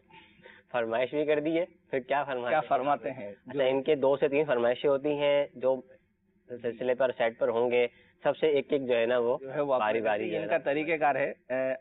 فرمائش بھی کر دی ہے, پھر کیا فرماتے ہیں؟ اچھا, ان کے 2 سے 3 فرمائشیں ہوتی ہیں جو سلسلے پر سیٹ پر ہوں گے, سب سے ایک ایک جو ہے نا وہ باری باری ان کا طریقہ کار ہے.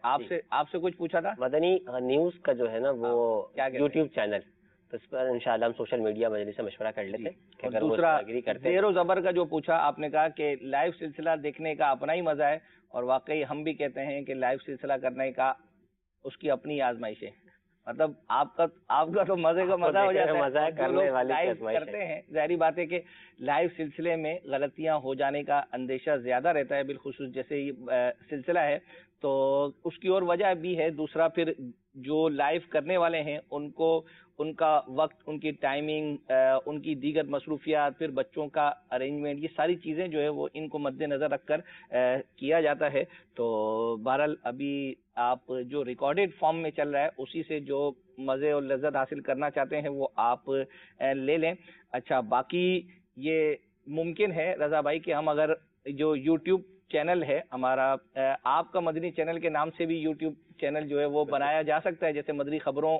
آپ سے کچھ پوچھا تھا مدنی نیوز کا جو ہے نا وہ یوٹیوب چینل, تو اس پر انشاءاللہ ہم سوشل میڈیا مجلس سے مشورہ کر لیتے ہیں. اور دوسرا زیر و زبر کا جو پوچھا آپ نے کہا کہ لائیو سلسلہ دیکھنے کا اپنا ہی مزہ ہے اور واقعی ہم بھی کہتے ہیں کہ لائیو سلسلہ کرنے کا اس کی اپنی آزمائش ہے. مطلب آپ کا تو مزے کا مزہ ہو جاتا ہے, مزہ کرنے والے کرتے ہیں. ظاہری بات ہے کہ لائیو سلسلے میں غلطیاں ہو جانے کا اندیشہ زیادہ رہتا ہے, بالخصوص جیسے یہ سلسلہ ہے تو اس کی اور وجہ بھی ہے. دوسرا پھر جو لائیو کرنے والے ہیں ان کو ان کا وقت, ان کی ٹائمنگ, ان کی دیگر مصروفیات, پھر بچوں کا ارینجمنٹ, یہ ساری چیزیں جو ہے وہ ان کو مد نظر رکھ کر کیا جاتا ہے. تو بہرحال ابھی آپ جو ریکارڈیڈ فارم میں چل رہا ہے اسی سے جو مزے اور لذت حاصل کرنا چاہتے ہیں وہ آپ لے لیں. اچھا, باقی یہ ممکن ہے رضا بھائی کہ ہم اگر جو یوٹیوب چینل ہے ہمارا, آپ کا مدنی چینل کے نام سے بھی یوٹیوب چینل جو ہے وہ بنایا جا سکتا ہے, جیسے مدنی خبروں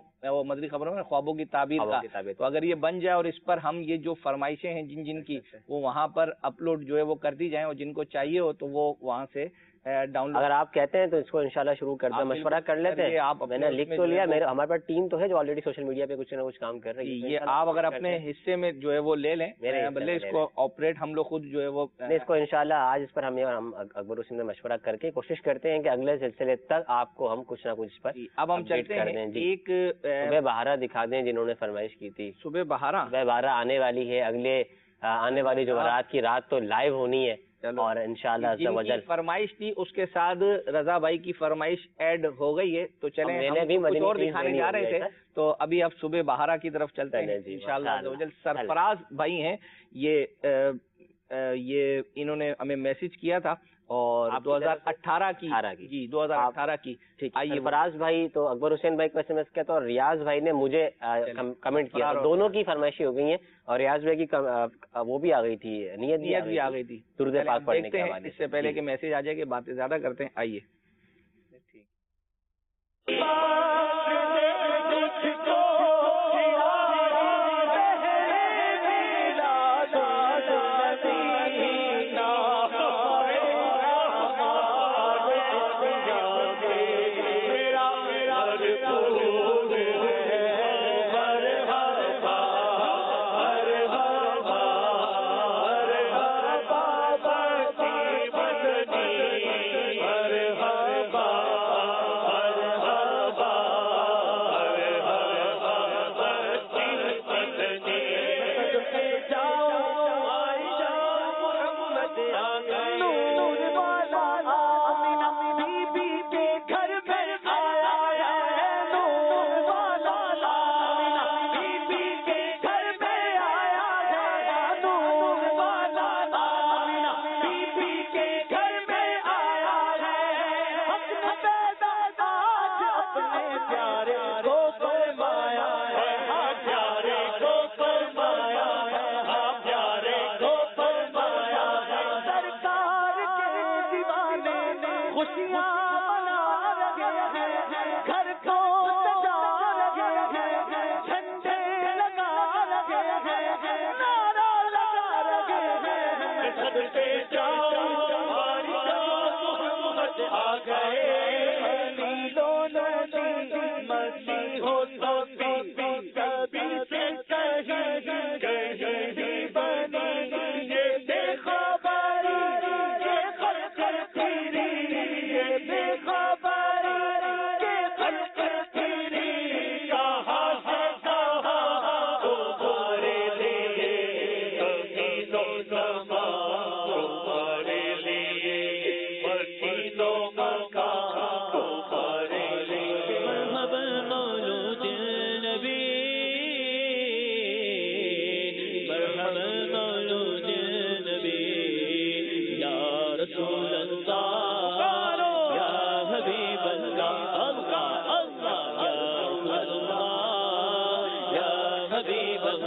میں خوابوں کی تعبیر کا. تو اگر یہ بن جائے اور اس پر ہم یہ جو فرمائشیں ہیں جن کی وہ وہاں پر اپلوڈ جو ہے وہ کر دی جائیں اور جن کو چاہیے ہو تو وہ وہاں سے ڈاؤن لوڈ. اگر آپ کہتے ہیں تو اس کو انشاءاللہ شروع کر دیں, مشورہ کر لیتے ہیں. میں نے لکھ تو لیا, ہمارے پاس ٹیم تو ہے جو آلریڈی سوشل میڈیا پہ کچھ نہ کچھ کام کر رہی ہے. یہ آپ اگر اپنے حصے میں جو ہے وہ لے لیں, بلے اس کو آپریٹ ہم لوگ خود جو ہے وہ اس کو انشاءاللہ آج اس پر ہم اکبر حسین میں مشورہ کر کے کوشش کرتے ہیں کہ اگلے سلسلے تک آپ کو ہم کچھ نہ کچھ اس پر اب ہم چلتے ہیں. ایک صبح بہارا دکھا دیں جنہوں نے فرمائش کی تھی. صبح بہارا آنے والی ہے, اگلے آنے والی جمعرات کی رات تو لائیو ہونی ہے اور انشاءاللہ عز و جل فرمائش تھی اس کے ساتھ رضا بھائی کی فرمائش ایڈ ہو گئی ہے. تو چلیں ہم کچھ اور دکھانے جا رہے تھے تو ابھی اب صبح بہارا کی طرف چلتے ہیں انشاءاللہ عز و جل. سرفراز بھائی ہیں یہ انہوں نے ہمیں میسج کیا تھا اور 2018 کی 2018 کی. سرفراز بھائی تو اکبر حسین بھائی کو ایس ایم ایس کیا تھا اور ریاض بھائی نے مجھے کمنٹ کیا. دونوں کی فرمائشیں ہو گئی ہیں اور ریاض بھائی کی وہ بھی آ گئی تھی, نیت بھی آ گئی تھی درود پاک پڑھنے کے حوالے سے. اس سے پہلے کہ میسج آ جائے کہ باتیں زیادہ کرتے ہیں, آئیے.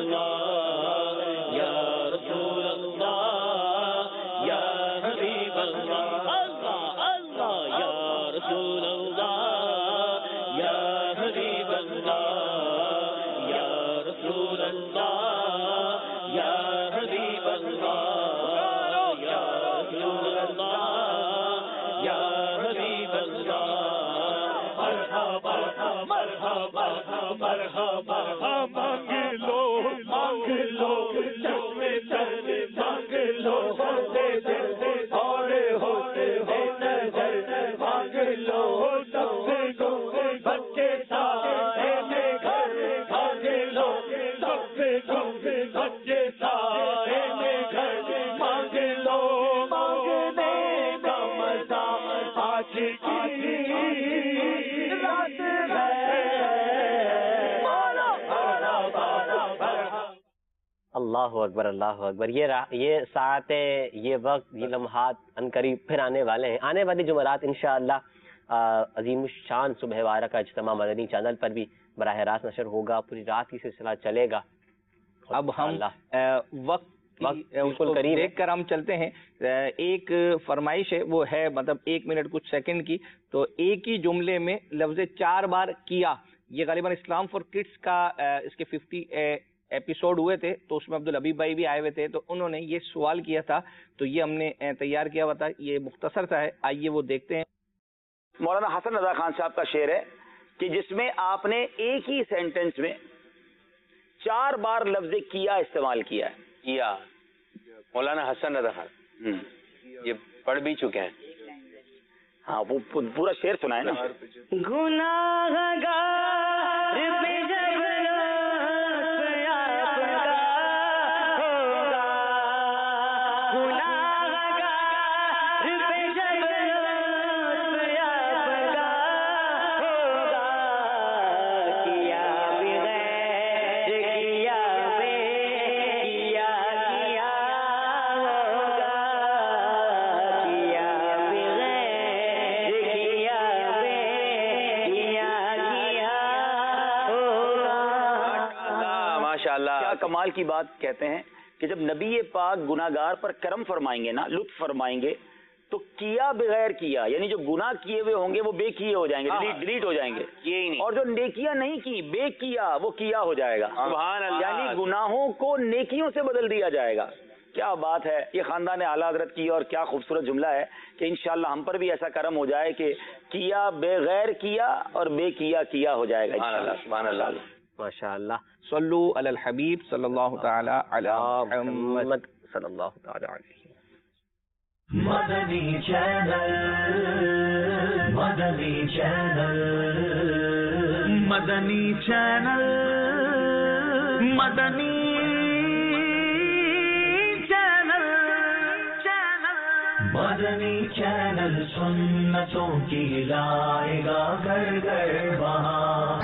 اللہ یا رسول اللہ یا حبیب اللہ اللہ اللہ یا رسول اللہ یا حبیب اللہ یا رسول اللہ یا حبیب اللہ یا رسول اللہ یا حبیب اللہ مرحبا مرحبا مرحبا مانگ لو چشم تر مانگ لو دے دے اور ہوتے ہو نظر مانگ لو سب کو بچے سارے میں گھر مانگ لو سب کو بچے سارے میں گھر مانگ لو مانگنے کا مزہ آج کی رات ہے اللہ اکبر اللہ اکبر. یہ ساعت یہ وقت یہ لمحات عنقریب پھر آنے والے ہیں. آنے والی جمعرات انشاءاللہ عظیم الشان صبح وارہ کا اجتماع مدنی چینل پر بھی براہ راست نشر ہوگا. پوری رات کی سلسلہ چلے گا. اب ہم وقت دیکھ کر ہم چلتے ہیں. ایک فرمائش ہے, وہ ہے مطلب 1 منٹ کچھ سیکنڈ کی. تو ایک ہی جملے میں لفظ 4 بار کیا. یہ غالباً اسلام فار کڈس کا اس کے 50 ایپیسوڈ ہوئے تھے, تو اس میں عبدالحبیب بھائی بھی آئے ہوئے تھے, تو انہوں نے یہ سوال کیا تھا, تو یہ ہم نے تیار کیا ہوا تھا. یہ مختصر سا ہے, آئیے وہ دیکھتے ہیں. مولانا حسن رضا خان صاحب کا شعر ہے کہ جس میں آپ نے ایک ہی سینٹنس میں 4 بار لفظ کیا استعمال کیا ہے. کیا مولانا حسن رضا خان یہ پڑھ بھی چکے ہیں. ہاں وہ پورا شعر سنا ہے نا. گناہگار پہ جب کمال کی بات کہتے ہیں کہ جب نبی پاک گناہگار پر کرم فرمائیں گے نا, لطف فرمائیں گے, تو کیا بغیر کیا, یعنی جو گناہ کیے ہوئے ہوں گے وہ بے کیے ہو جائیں گے, ڈیلیٹ ہو جائیں گے, اور جو نیکیاں نہیں کی بے کیا وہ کیا ہو جائے گا. سبحان اللہ. یعنی گناہوں کو نیکیوں سے بدل دیا جائے گا. کیا بات ہے. یہ خاندان اعلیٰ حضرت کی, اور کیا خوبصورت جملہ ہے کہ انشاءاللہ ہم پر بھی ایسا کرم ہو جائے کہ کیا بغیر کیا اور بے کیا ہو جائے گا. سبحان اللہ. ماشاء اللہ. صلو علی الحبیب صلی اللہ تعالی علی محمد صلی اللہ تعالی علیہ. مدنی چینل مدنی چینل مدنی چینل مدنی چینل مدنی چینل سنتوں کی لائے گا گھر گھر وہاں.